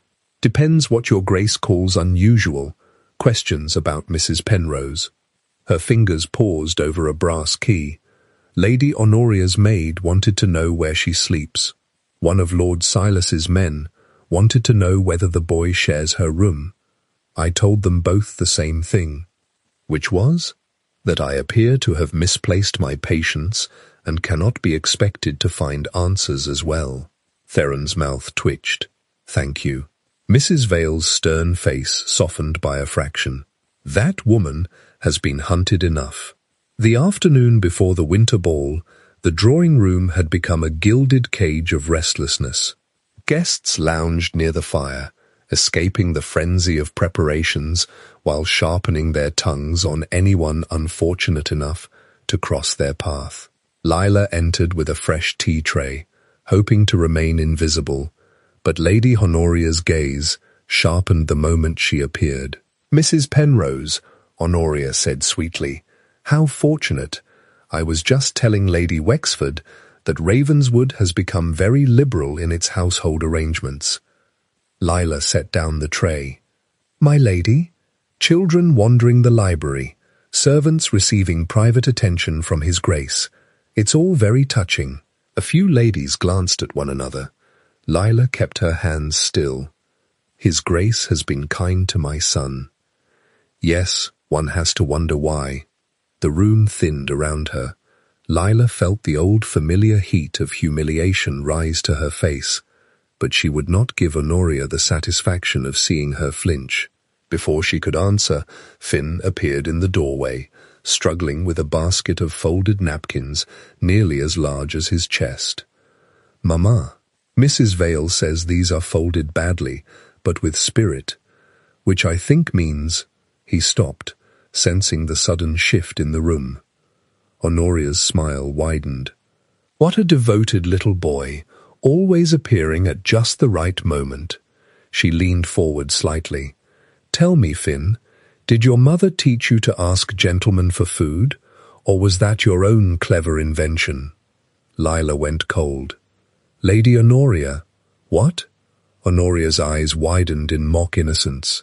Depends what your grace calls unusual. Questions about Mrs. Penrose. Her fingers paused over a brass key. Lady Honoria's maid wanted to know where she sleeps. One of Lord Silas's men wanted to know whether the boy shares her room. I told them both the same thing, which was that I appear to have misplaced my patience and cannot be expected to find answers as well. Theron's mouth twitched. Thank you. Mrs. Vale's stern face softened by a fraction. That woman has been hunted enough. The afternoon before the winter ball, the drawing-room had become a gilded cage of restlessness. Guests lounged near the fire, escaping the frenzy of preparations while sharpening their tongues on anyone unfortunate enough to cross their path. Lila entered with a fresh tea tray, hoping to remain invisible, but Lady Honoria's gaze sharpened the moment she appeared. Mrs. Penrose, Honoria said sweetly, how fortunate. I was just telling Lady Wexford that Ravenswood has become very liberal in its household arrangements. Lila set down the tray. My lady, children wandering the library, servants receiving private attention from His Grace. It's all very touching. A few ladies glanced at one another. Lila kept her hands still. His Grace has been kind to my son. Yes, one has to wonder why. The room thinned around her. Lila felt the old familiar heat of humiliation rise to her face, but she would not give Honoria the satisfaction of seeing her flinch. Before she could answer, Finn appeared in the doorway, struggling with a basket of folded napkins nearly as large as his chest. Mama, Mrs. Vale says these are folded badly, but with spirit, which I think means— He stopped, sensing the sudden shift in the room. Honoria's smile widened. What a devoted little boy, always appearing at just the right moment. She leaned forward slightly. Tell me, Finn, did your mother teach you to ask gentlemen for food, or was that your own clever invention? Lila went cold. Lady Honoria. What? Honoria's eyes widened in mock innocence.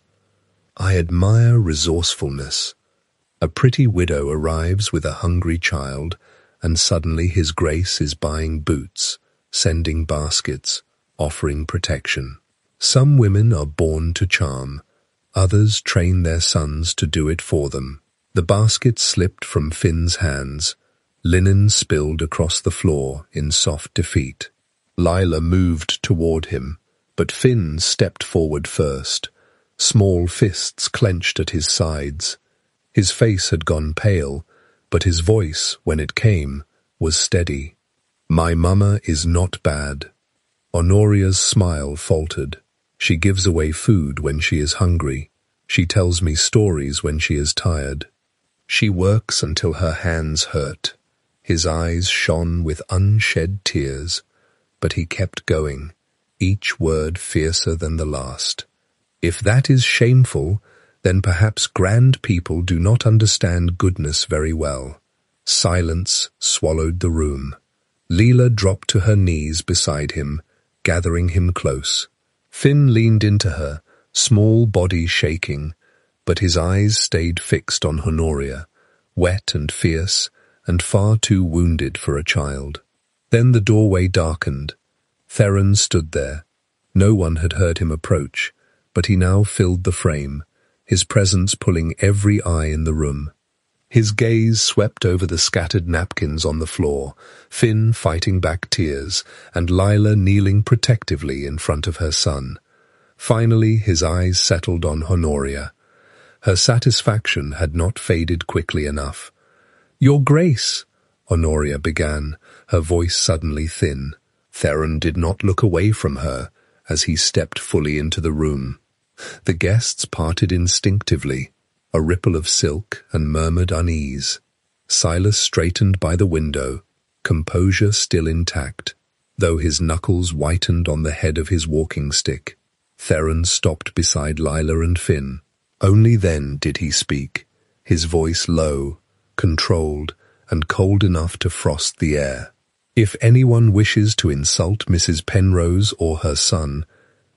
I admire resourcefulness. A pretty widow arrives with a hungry child, and suddenly His Grace is buying boots, sending baskets, offering protection. Some women are born to charm. Others train their sons to do it for them. The basket slipped from Finn's hands. Linen spilled across the floor in soft defeat. Lila moved toward him, but Finn stepped forward first. Small fists clenched at his sides. His face had gone pale, but his voice, when it came, was steady. My mama is not bad. Honoria's smile faltered. She gives away food when she is hungry. She tells me stories when she is tired. She works until her hands hurt. His eyes shone with unshed tears, but he kept going, each word fiercer than the last. If that is shameful, then perhaps grand people do not understand goodness very well. Silence swallowed the room. Leela dropped to her knees beside him, gathering him close. Finn leaned into her, small body shaking, but his eyes stayed fixed on Honoria, wet and fierce, and far too wounded for a child. Then the doorway darkened. Theron stood there. No one had heard him approach, but he now filled the frame, his presence pulling every eye in the room. His gaze swept over the scattered napkins on the floor, Finn fighting back tears, and Lila kneeling protectively in front of her son. Finally, his eyes settled on Honoria. Her satisfaction had not faded quickly enough. Your Grace, Honoria began, her voice suddenly thin. Theron did not look away from her as he stepped fully into the room. The guests parted instinctively, a ripple of silk and murmured unease. Silas straightened by the window, composure still intact, though his knuckles whitened on the head of his walking stick. Theron stopped beside Lila and Finn. Only then did he speak, his voice low, controlled, and cold enough to frost the air. If anyone wishes to insult Mrs. Penrose or her son,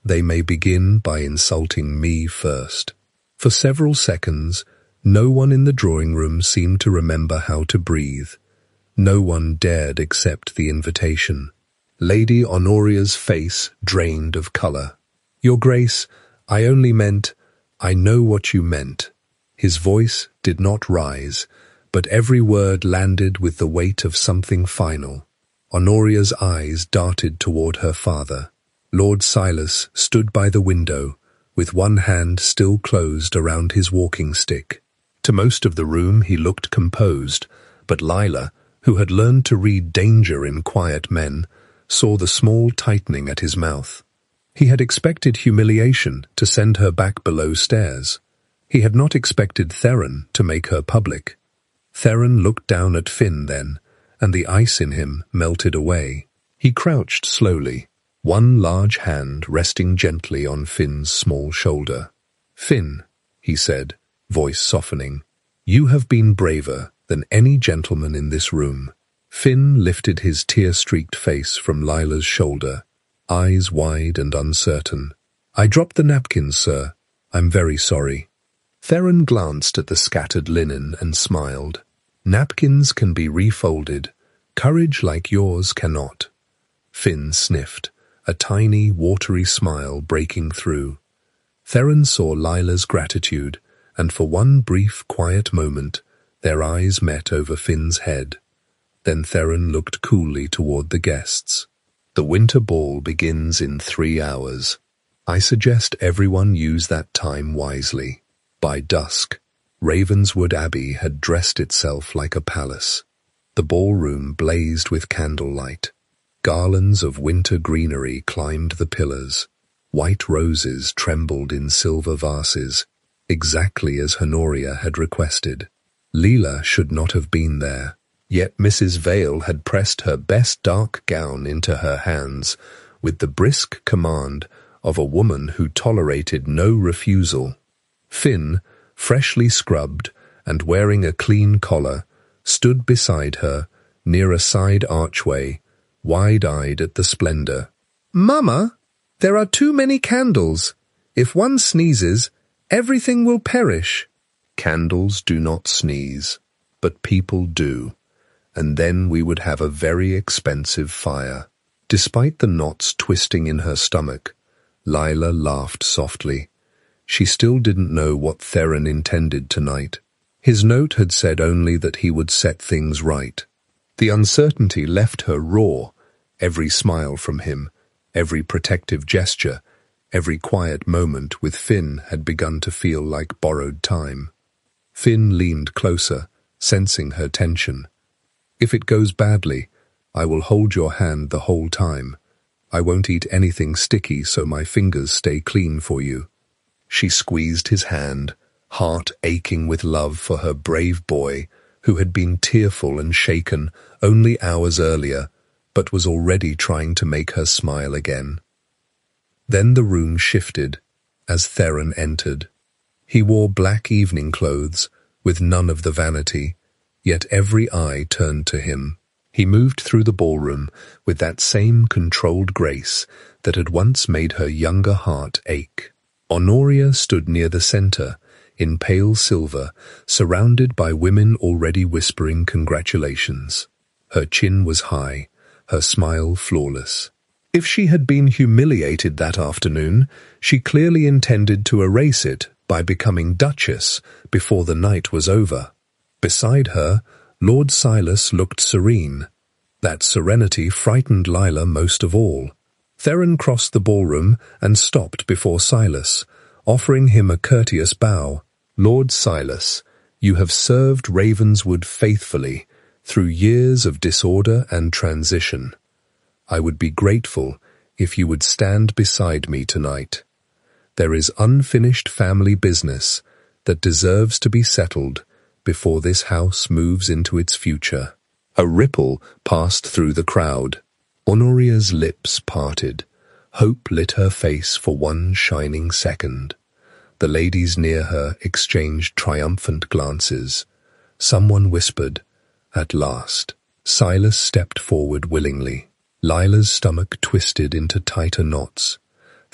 they may begin by insulting me first. For several seconds, no one in the drawing room seemed to remember how to breathe. No one dared accept the invitation. Lady Honoria's face drained of colour. "Your Grace, I only meant, I know what you meant." His voice did not rise, but every word landed with the weight of something final. Honoria's eyes darted toward her father. Lord Silas stood by the window, with one hand still closed around his walking stick. To most of the room he looked composed, but Lila, who had learned to read danger in quiet men, saw the small tightening at his mouth. He had expected humiliation to send her back below stairs. He had not expected Theron to make her public. Theron looked down at Finn then, and the ice in him melted away. He crouched slowly, one large hand resting gently on Finn's small shoulder. "Finn," he said, voice softening, "you have been braver than any gentleman in this room." Finn lifted his tear-streaked face from Lila's shoulder, eyes wide and uncertain. "I dropped the napkins, sir. I'm very sorry." Theron glanced at the scattered linen and smiled. "Napkins can be refolded. Courage like yours cannot." Finn sniffed, a tiny, watery smile breaking through. Theron saw Lila's gratitude, and for one brief, quiet moment, their eyes met over Finn's head. Then Theron looked coolly toward the guests. "The winter ball begins in 3 hours. I suggest everyone use that time wisely." By dusk, Ravenswood Abbey had dressed itself like a palace. The ballroom blazed with candlelight. Garlands of winter greenery climbed the pillars. White roses trembled in silver vases, exactly as Honoria had requested. Leela should not have been there, yet Mrs. Vale had pressed her best dark gown into her hands with the brisk command of a woman who tolerated no refusal. Finn, freshly scrubbed and wearing a clean collar, stood beside her near a side archway, wide-eyed at the splendor. "Mama, there are too many candles. If one sneezes, everything will perish." "Candles do not sneeze, but people do, and then we would have a very expensive fire." Despite the knots twisting in her stomach, Lila laughed softly. She still didn't know what Theron intended tonight. His note had said only that he would set things right. The uncertainty left her raw. Every smile from him, every protective gesture, every quiet moment with Finn had begun to feel like borrowed time. Finn leaned closer, sensing her tension. "If it goes badly, I will hold your hand the whole time. I won't eat anything sticky so my fingers stay clean for you." She squeezed his hand, heart aching with love for her brave boy, who had been tearful and shaken only hours earlier, but was already trying to make her smile again. Then the room shifted as Theron entered. He wore black evening clothes, with none of the vanity, yet every eye turned to him. He moved through the ballroom with that same controlled grace that had once made her younger heart ache. Honoria stood near the center, in pale silver, surrounded by women already whispering congratulations. Her chin was high, her smile flawless. If she had been humiliated that afternoon, she clearly intended to erase it by becoming Duchess before the night was over. Beside her, Lord Silas looked serene. That serenity frightened Lila most of all. Theron crossed the ballroom and stopped before Silas, offering him a courteous bow. "Lord Silas, you have served Ravenswood faithfully through years of disorder and transition. I would be grateful if you would stand beside me tonight. There is unfinished family business that deserves to be settled before this house moves into its future." A ripple passed through the crowd. Honoria's lips parted. Hope lit her face for one shining second. The ladies near her exchanged triumphant glances. Someone whispered, "At last." Silas stepped forward willingly. Lila's stomach twisted into tighter knots.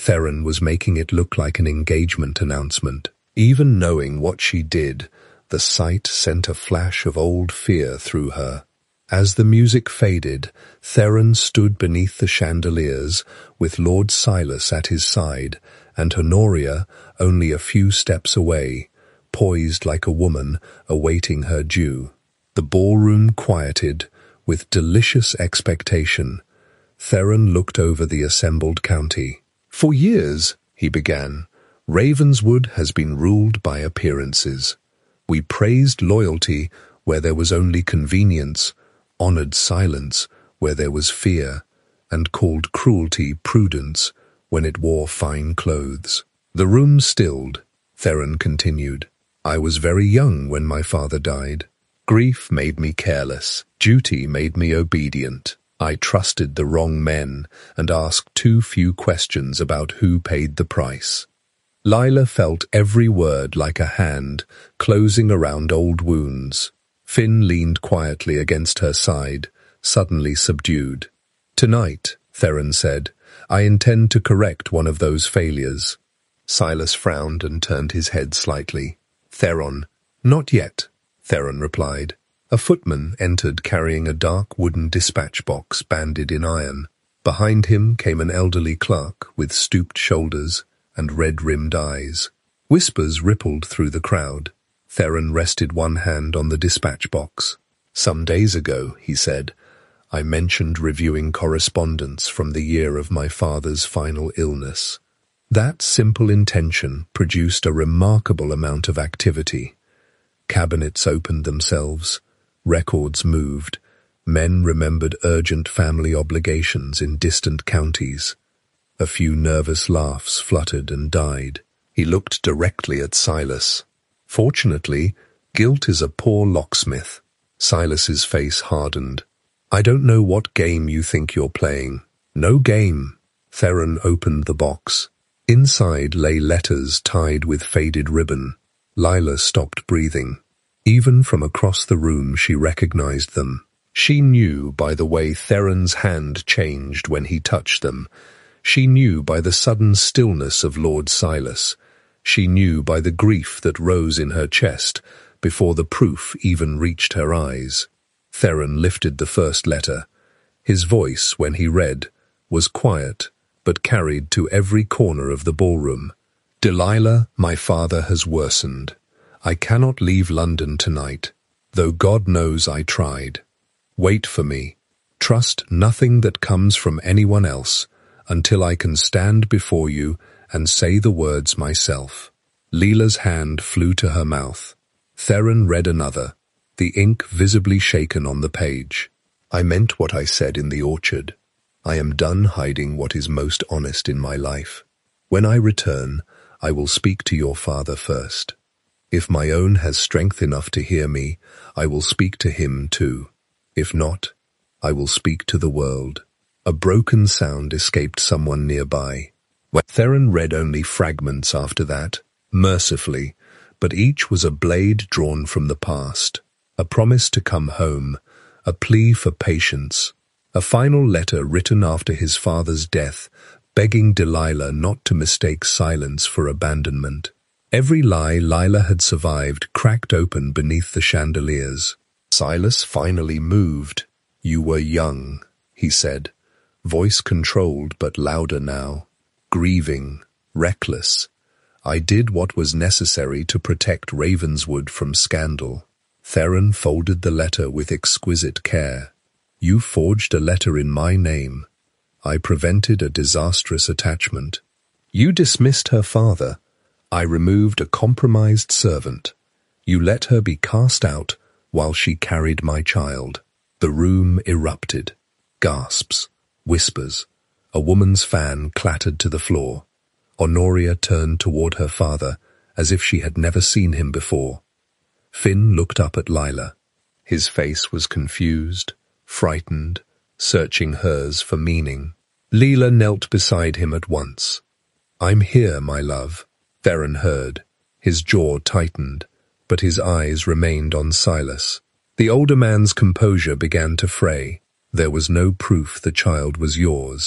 Theron was making it look like an engagement announcement. Even knowing what she did, the sight sent a flash of old fear through her. As the music faded, Theron stood beneath the chandeliers, with Lord Silas at his side, and Honoria only a few steps away, poised like a woman awaiting her due. The ballroom quieted, with delicious expectation. Theron looked over the assembled county. "For years," he began, "Ravenswood has been ruled by appearances. We praised loyalty where there was only convenience, honored silence where there was fear, and called cruelty prudence when it wore fine clothes." The room stilled. Theron continued, "I was very young when my father died. Grief made me careless. Duty made me obedient. I trusted the wrong men and asked too few questions about who paid the price." Lila felt every word like a hand closing around old wounds. Finn leaned quietly against her side, suddenly subdued. "Tonight," Theron said, "I intend to correct one of those failures." Silas frowned and turned his head slightly. "Theron." "Not yet," Theron replied. A footman entered carrying a dark wooden dispatch box banded in iron. Behind him came an elderly clerk with stooped shoulders and red-rimmed eyes. Whispers rippled through the crowd. Theron rested one hand on the dispatch box. "Some days ago," he said, "I mentioned reviewing correspondence from the year of my father's final illness. That simple intention produced a remarkable amount of activity. Cabinets opened themselves, records moved, men remembered urgent family obligations in distant counties. A few nervous laughs fluttered and died." He looked directly at Silas. "Fortunately, guilt is a poor locksmith." Silas's face hardened. "I don't know what game you think you're playing." "No game." Theron opened the box. Inside lay letters tied with faded ribbon. Lila stopped breathing. Even from across the room she recognized them. She knew by the way Theron's hand changed when he touched them. She knew by the sudden stillness of Lord Silas. She knew by the grief that rose in her chest before the proof even reached her eyes. Theron lifted the first letter. His voice, when he read, was quiet, but carried to every corner of the ballroom. "Delilah, my father has worsened. I cannot leave London tonight, though God knows I tried. Wait for me. Trust nothing that comes from anyone else until I can stand before you and say the words myself." Leela's hand flew to her mouth. Theron read another, the ink visibly shaken on the page. "I meant what I said in the orchard. I am done hiding what is most honest in my life. When I return, I will speak to your father first. If my own has strength enough to hear me, I will speak to him too. If not, I will speak to the world." A broken sound escaped someone nearby. Theron read only fragments after that, mercifully, but each was a blade drawn from the past, a promise to come home, a plea for patience, a final letter written after his father's death, begging Delilah not to mistake silence for abandonment. Every lie Lila had survived cracked open beneath the chandeliers. Silas finally moved. "You were young," he said, voice controlled but louder now. "Grieving, reckless. I did what was necessary to protect Ravenswood from scandal." Theron folded the letter with exquisite care. "You forged a letter in my name. I prevented a disastrous attachment. You dismissed her father. I removed a compromised servant. You let her be cast out while she carried my child." The room erupted. Gasps, whispers. A woman's fan clattered to the floor. Honoria turned toward her father as if she had never seen him before. Finn looked up at Lila. His face was confused, frightened, searching hers for meaning. Leela knelt beside him at once. "I'm here, my love," Theron heard. His jaw tightened, but his eyes remained on Silas. The older man's composure began to fray. "There was no proof the child was yours."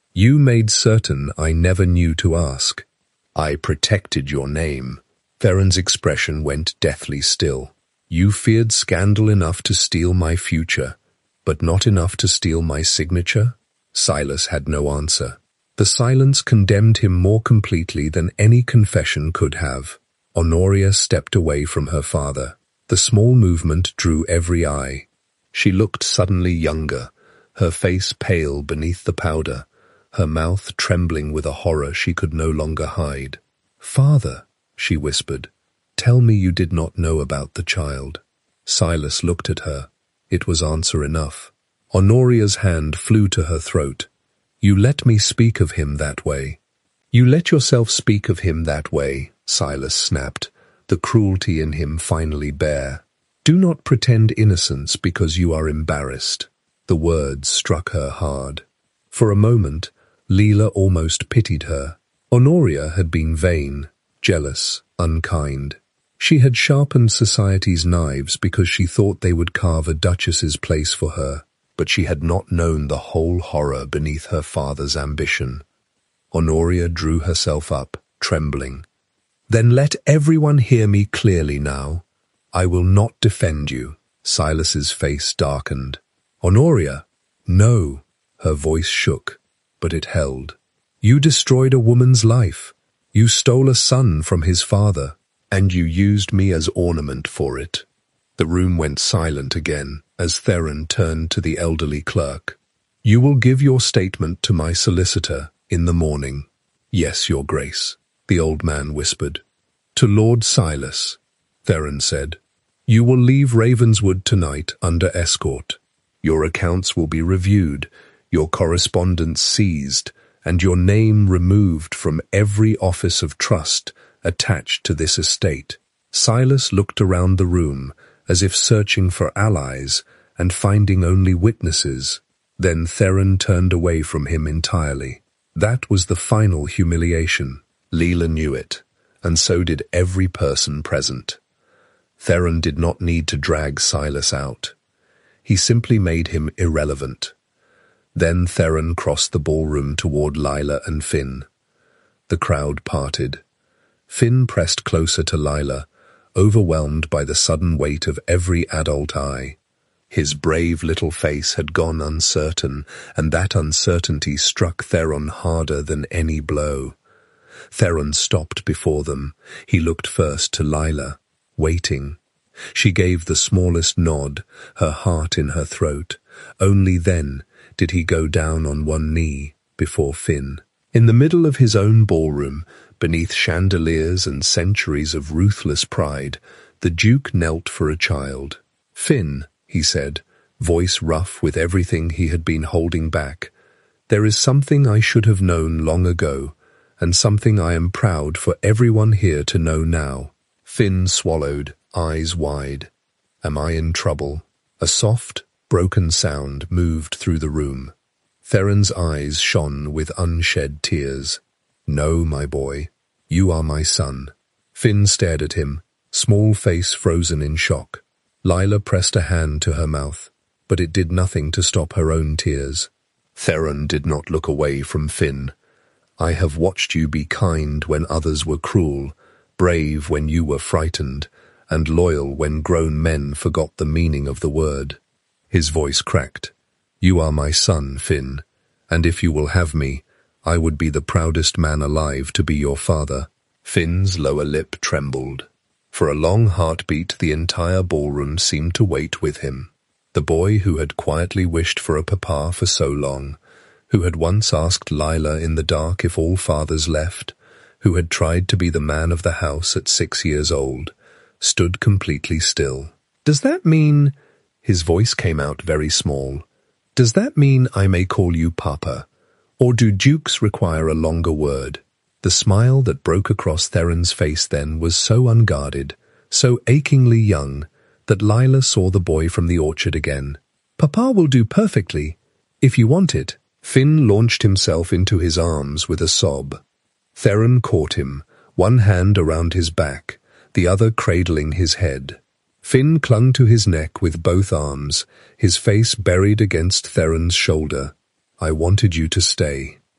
You made certain I never knew to ask. I protected your name. Theron's expression went deathly still. You feared scandal enough to steal my future, but not enough to steal my signature? Silas had no answer. The silence condemned him more completely than any confession could have. Honoria stepped away from her father. The small movement drew every eye. She looked suddenly younger, her face pale beneath the powder, her mouth trembling with a horror she could no longer hide. "Father," she whispered, "tell me you did not know about the child." Silas looked at her. It was answer enough. Honoria's hand flew to her throat. "You let me speak of him that way." "You let yourself speak of him that way," Silas snapped, the cruelty in him finally bare. "Do not pretend innocence because you are embarrassed." The words struck her hard. For a moment, Leela almost pitied her. Honoria had been vain, jealous, unkind. She had sharpened society's knives because she thought they would carve a duchess's place for her, but she had not known the whole horror beneath her father's ambition. Honoria drew herself up, trembling. "Then let everyone hear me clearly now. I will not defend you." Silas's face darkened. "Honoria!" "No." Her voice shook, but it held. "You destroyed a woman's life. You stole a son from his father, and you used me as ornament for it." The room went silent again as Theron turned to the elderly clerk. "You will give your statement to my solicitor in the morning." "Yes, Your Grace," the old man whispered. "To Lord Silas," Theron said. "You will leave Ravenswood tonight under escort. Your accounts will be reviewed, your correspondence seized, and your name removed from every office of trust attached to this estate." Silas looked around the room, as if searching for allies and finding only witnesses. Then Theron turned away from him entirely. That was the final humiliation. Leela knew it, and so did every person present. Theron did not need to drag Silas out. He simply made him irrelevant. Then Theron crossed the ballroom toward Lila and Finn. The crowd parted. Finn pressed closer to Lila, overwhelmed by the sudden weight of every adult eye. His brave little face had gone uncertain, and that uncertainty struck Theron harder than any blow. Theron stopped before them. He looked first to Lila, waiting. She gave the smallest nod, her heart in her throat. Only then did he go down on one knee before Finn. In the middle of his own ballroom, beneath chandeliers and centuries of ruthless pride, the Duke knelt for a child. "Finn," he said, voice rough with everything he had been holding back, "there is something I should have known long ago, and something I am proud for everyone here to know now." Finn swallowed, eyes wide. "Am I in trouble?" A soft, broken sound moved through the room. Theron's eyes shone with unshed tears. "No, my boy. You are my son." Finn stared at him, small face frozen in shock. Lila pressed a hand to her mouth, but it did nothing to stop her own tears. Theron did not look away from Finn. "I have watched you be kind when others were cruel, brave when you were frightened, and loyal when grown men forgot the meaning of the word." His voice cracked. "You are my son, Finn, and if you will have me, I would be the proudest man alive to be your father." Finn's lower lip trembled. For a long heartbeat, the entire ballroom seemed to wait with him. The boy who had quietly wished for a papa for so long, who had once asked Lila in the dark if all fathers left, who had tried to be the man of the house at 6 years old, stood completely still. "Does that mean—" His voice came out very small. "Does that mean I may call you Papa? Or do dukes require a longer word?" The smile that broke across Theron's face then was so unguarded, so achingly young, that Lila saw the boy from the orchard again. "Papa will do perfectly, if you want it." Finn launched himself into his arms with a sob. Theron caught him, one hand around his back, the other cradling his head. Finn clung to his neck with both arms, his face buried against Theron's shoulder. "I wanted you to stay."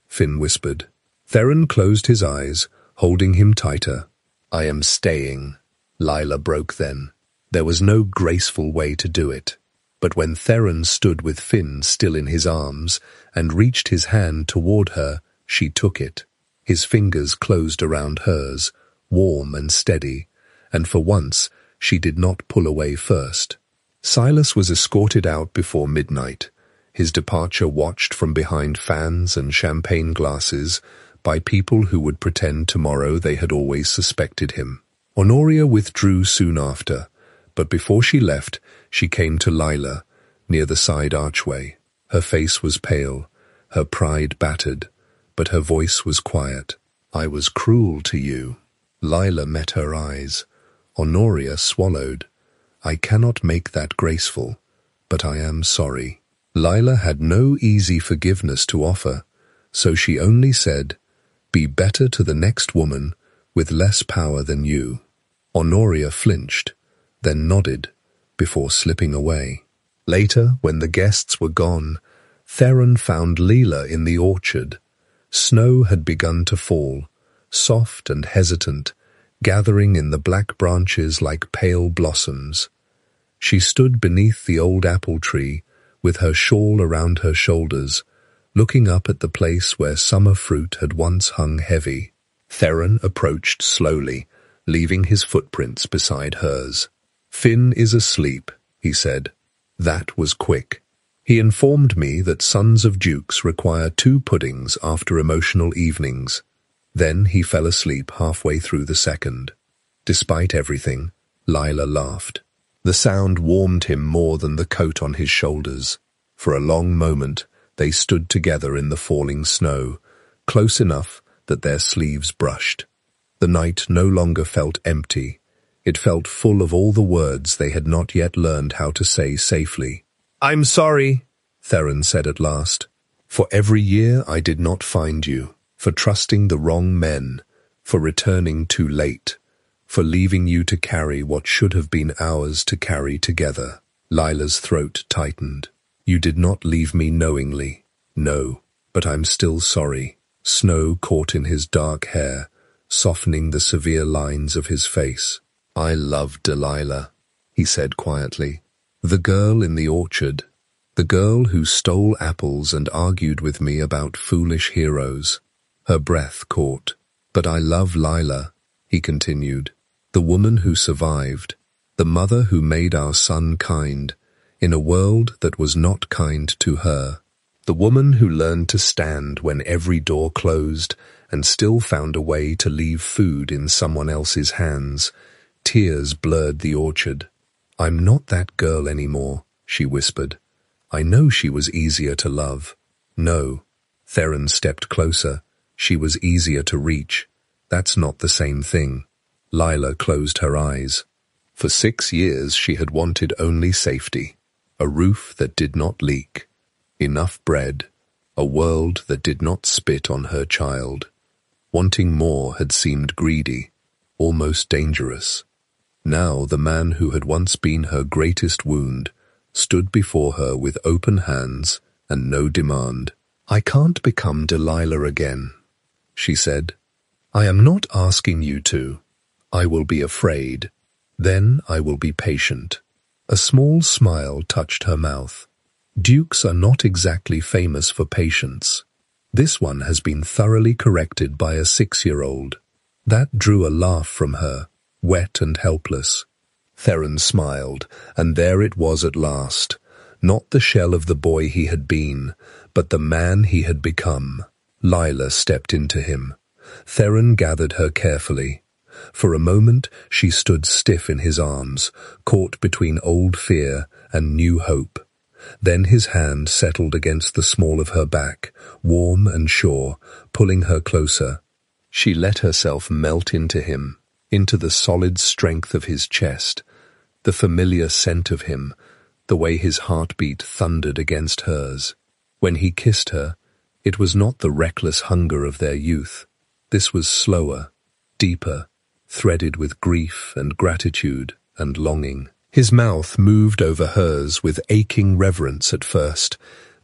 Finn whispered. Theron closed his eyes, holding him tighter. I am staying, Lila broke then. There was no graceful way to do it. But when Theron stood with Finn still in his arms and reached his hand toward her, she took it. His fingers closed around hers, warm and steady, and for once she did not pull away first. Silas was escorted out before midnight, his departure watched from behind fans and champagne glasses by people who would pretend tomorrow they had always suspected him. Honoria withdrew soon after, but before she left, she came to Lila, near the side archway. Her face was pale, her pride battered, but her voice was quiet. I was cruel to you. Lila met her eyes. Honoria swallowed. I cannot make that graceful, but I am sorry. Lila had no easy forgiveness to offer, so she only said, Be better to the next woman with less power than you. Honoria flinched, then nodded, before slipping away. Later, when the guests were gone, Theron found Leela in the orchard. Snow had begun to fall, soft and hesitant, gathering in the black branches like pale blossoms. She stood beneath the old apple tree, with her shawl around her shoulders, looking up at the place where summer fruit had once hung heavy. Theron approached slowly, leaving his footprints beside hers. Finn is asleep, he said. That was quick. He informed me that sons of dukes require 2 puddings after emotional evenings. Then he fell asleep halfway through the second. Despite everything, Lila laughed. The sound warmed him more than the coat on his shoulders. For a long moment, they stood together in the falling snow, close enough that their sleeves brushed. The night no longer felt empty. It felt full of all the words they had not yet learned how to say safely. I'm sorry, Theron said at last. For every year I did not find you, for trusting the wrong men, for returning too late, for leaving you to carry what should have been ours to carry together. Lila's throat tightened. You did not leave me knowingly. No, but I'm still sorry. Snow caught in his dark hair, softening the severe lines of his face. I loved Delilah, he said quietly. The girl in the orchard. The girl who stole apples and argued with me about foolish heroes. Her breath caught. But I love Lila, he continued. The woman who survived. The mother who made our son kind, in a world that was not kind to her. The woman who learned to stand when every door closed and still found a way to leave food in someone else's hands. Tears blurred the orchard. I'm not that girl anymore, she whispered. I know she was easier to love. No. Theron stepped closer. She was easier to reach. That's not the same thing. Lila closed her eyes. For 6 years she had wanted only safety. A roof that did not leak. Enough bread. A world that did not spit on her child. Wanting more had seemed greedy, almost dangerous. Now the man who had once been her greatest wound stood before her with open hands and no demand. I can't become Delilah again, she said. I am not asking you to. I will be afraid. Then I will be patient. A small smile touched her mouth. Dukes are not exactly famous for patience. This one has been thoroughly corrected by a 6-year-old. That drew a laugh from her, wet and helpless. Theron smiled, and there it was at last. Not the shell of the boy he had been, but the man he had become. Lila stepped into him. Theron gathered her carefully. For a moment she stood stiff in his arms, caught between old fear and new hope. Then his hand settled against the small of her back, warm and sure, pulling her closer. She let herself melt into him, into the solid strength of his chest, the familiar scent of him, the way his heartbeat thundered against hers. When he kissed her, it was not the reckless hunger of their youth. This was slower, deeper, threaded with grief and gratitude and longing. His mouth moved over hers with aching reverence at first,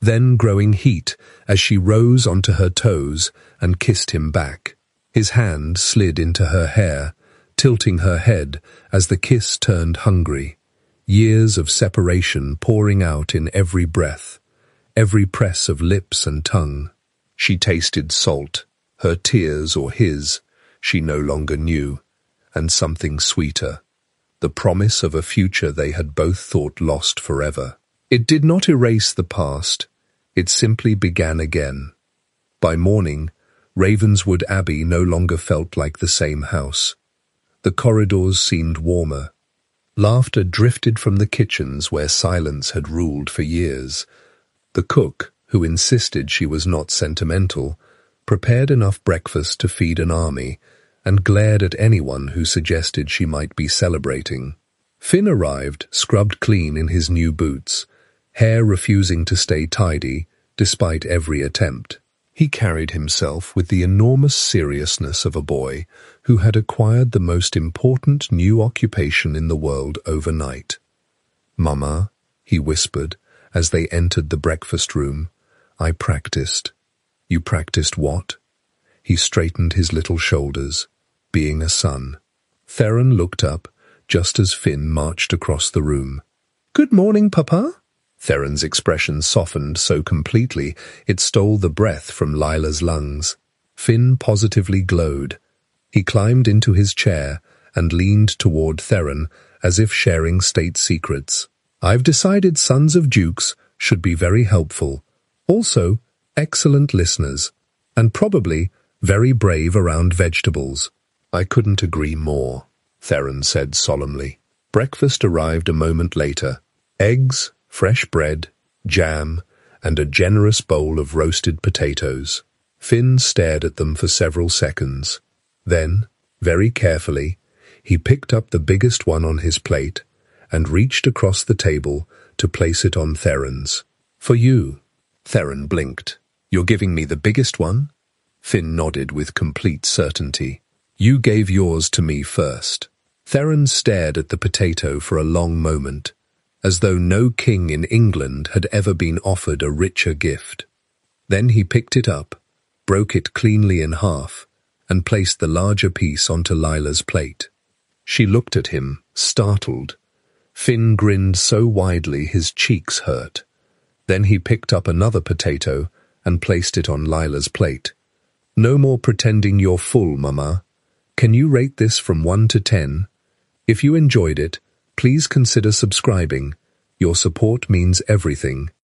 then growing heat as she rose onto her toes and kissed him back. His hand slid into her hair, tilting her head as the kiss turned hungry, years of separation pouring out in every breath, every press of lips and tongue. She tasted salt, her tears or his, she no longer knew, and something sweeter, the promise of a future they had both thought lost forever. It did not erase the past, it simply began again. By morning, Ravenswood Abbey no longer felt like the same house. The corridors seemed warmer. Laughter drifted from the kitchens where silence had ruled for years. The cook, who insisted she was not sentimental, prepared enough breakfast to feed an army, and glared at anyone who suggested she might be celebrating. Finn arrived, scrubbed clean in his new boots, hair refusing to stay tidy, despite every attempt. He carried himself with the enormous seriousness of a boy who had acquired the most important new occupation in the world overnight. "Mama," he whispered as they entered the breakfast room, "I practiced." "You practiced what?" He straightened his little shoulders. "Being a son." Theron looked up just as Finn marched across the room. "Good morning, Papa." Theron's expression softened so completely it stole the breath from Lila's lungs. Finn positively glowed. He climbed into his chair and leaned toward Theron as if sharing state secrets. "I've decided sons of dukes should be very helpful, also excellent listeners, and probably very brave around vegetables." "I couldn't agree more," Theron said solemnly. Breakfast arrived a moment later. Eggs, fresh bread, jam, and a generous bowl of roasted potatoes. Finn stared at them for several seconds. Then, very carefully, he picked up the biggest one on his plate and reached across the table to place it on Theron's. "For you." Theron blinked. "You're giving me the biggest one?" Finn nodded with complete certainty. "You gave yours to me first." Theron stared at the potato for a long moment, as though no king in England had ever been offered a richer gift. Then he picked it up, broke it cleanly in half, and placed the larger piece onto Lila's plate. She looked at him, startled. Finn grinned so widely his cheeks hurt. Then he picked up another potato and placed it on Lila's plate. "No more pretending you're full, Mama. Can you rate this from 1 to 10? If you enjoyed it, please consider subscribing. Your support means everything."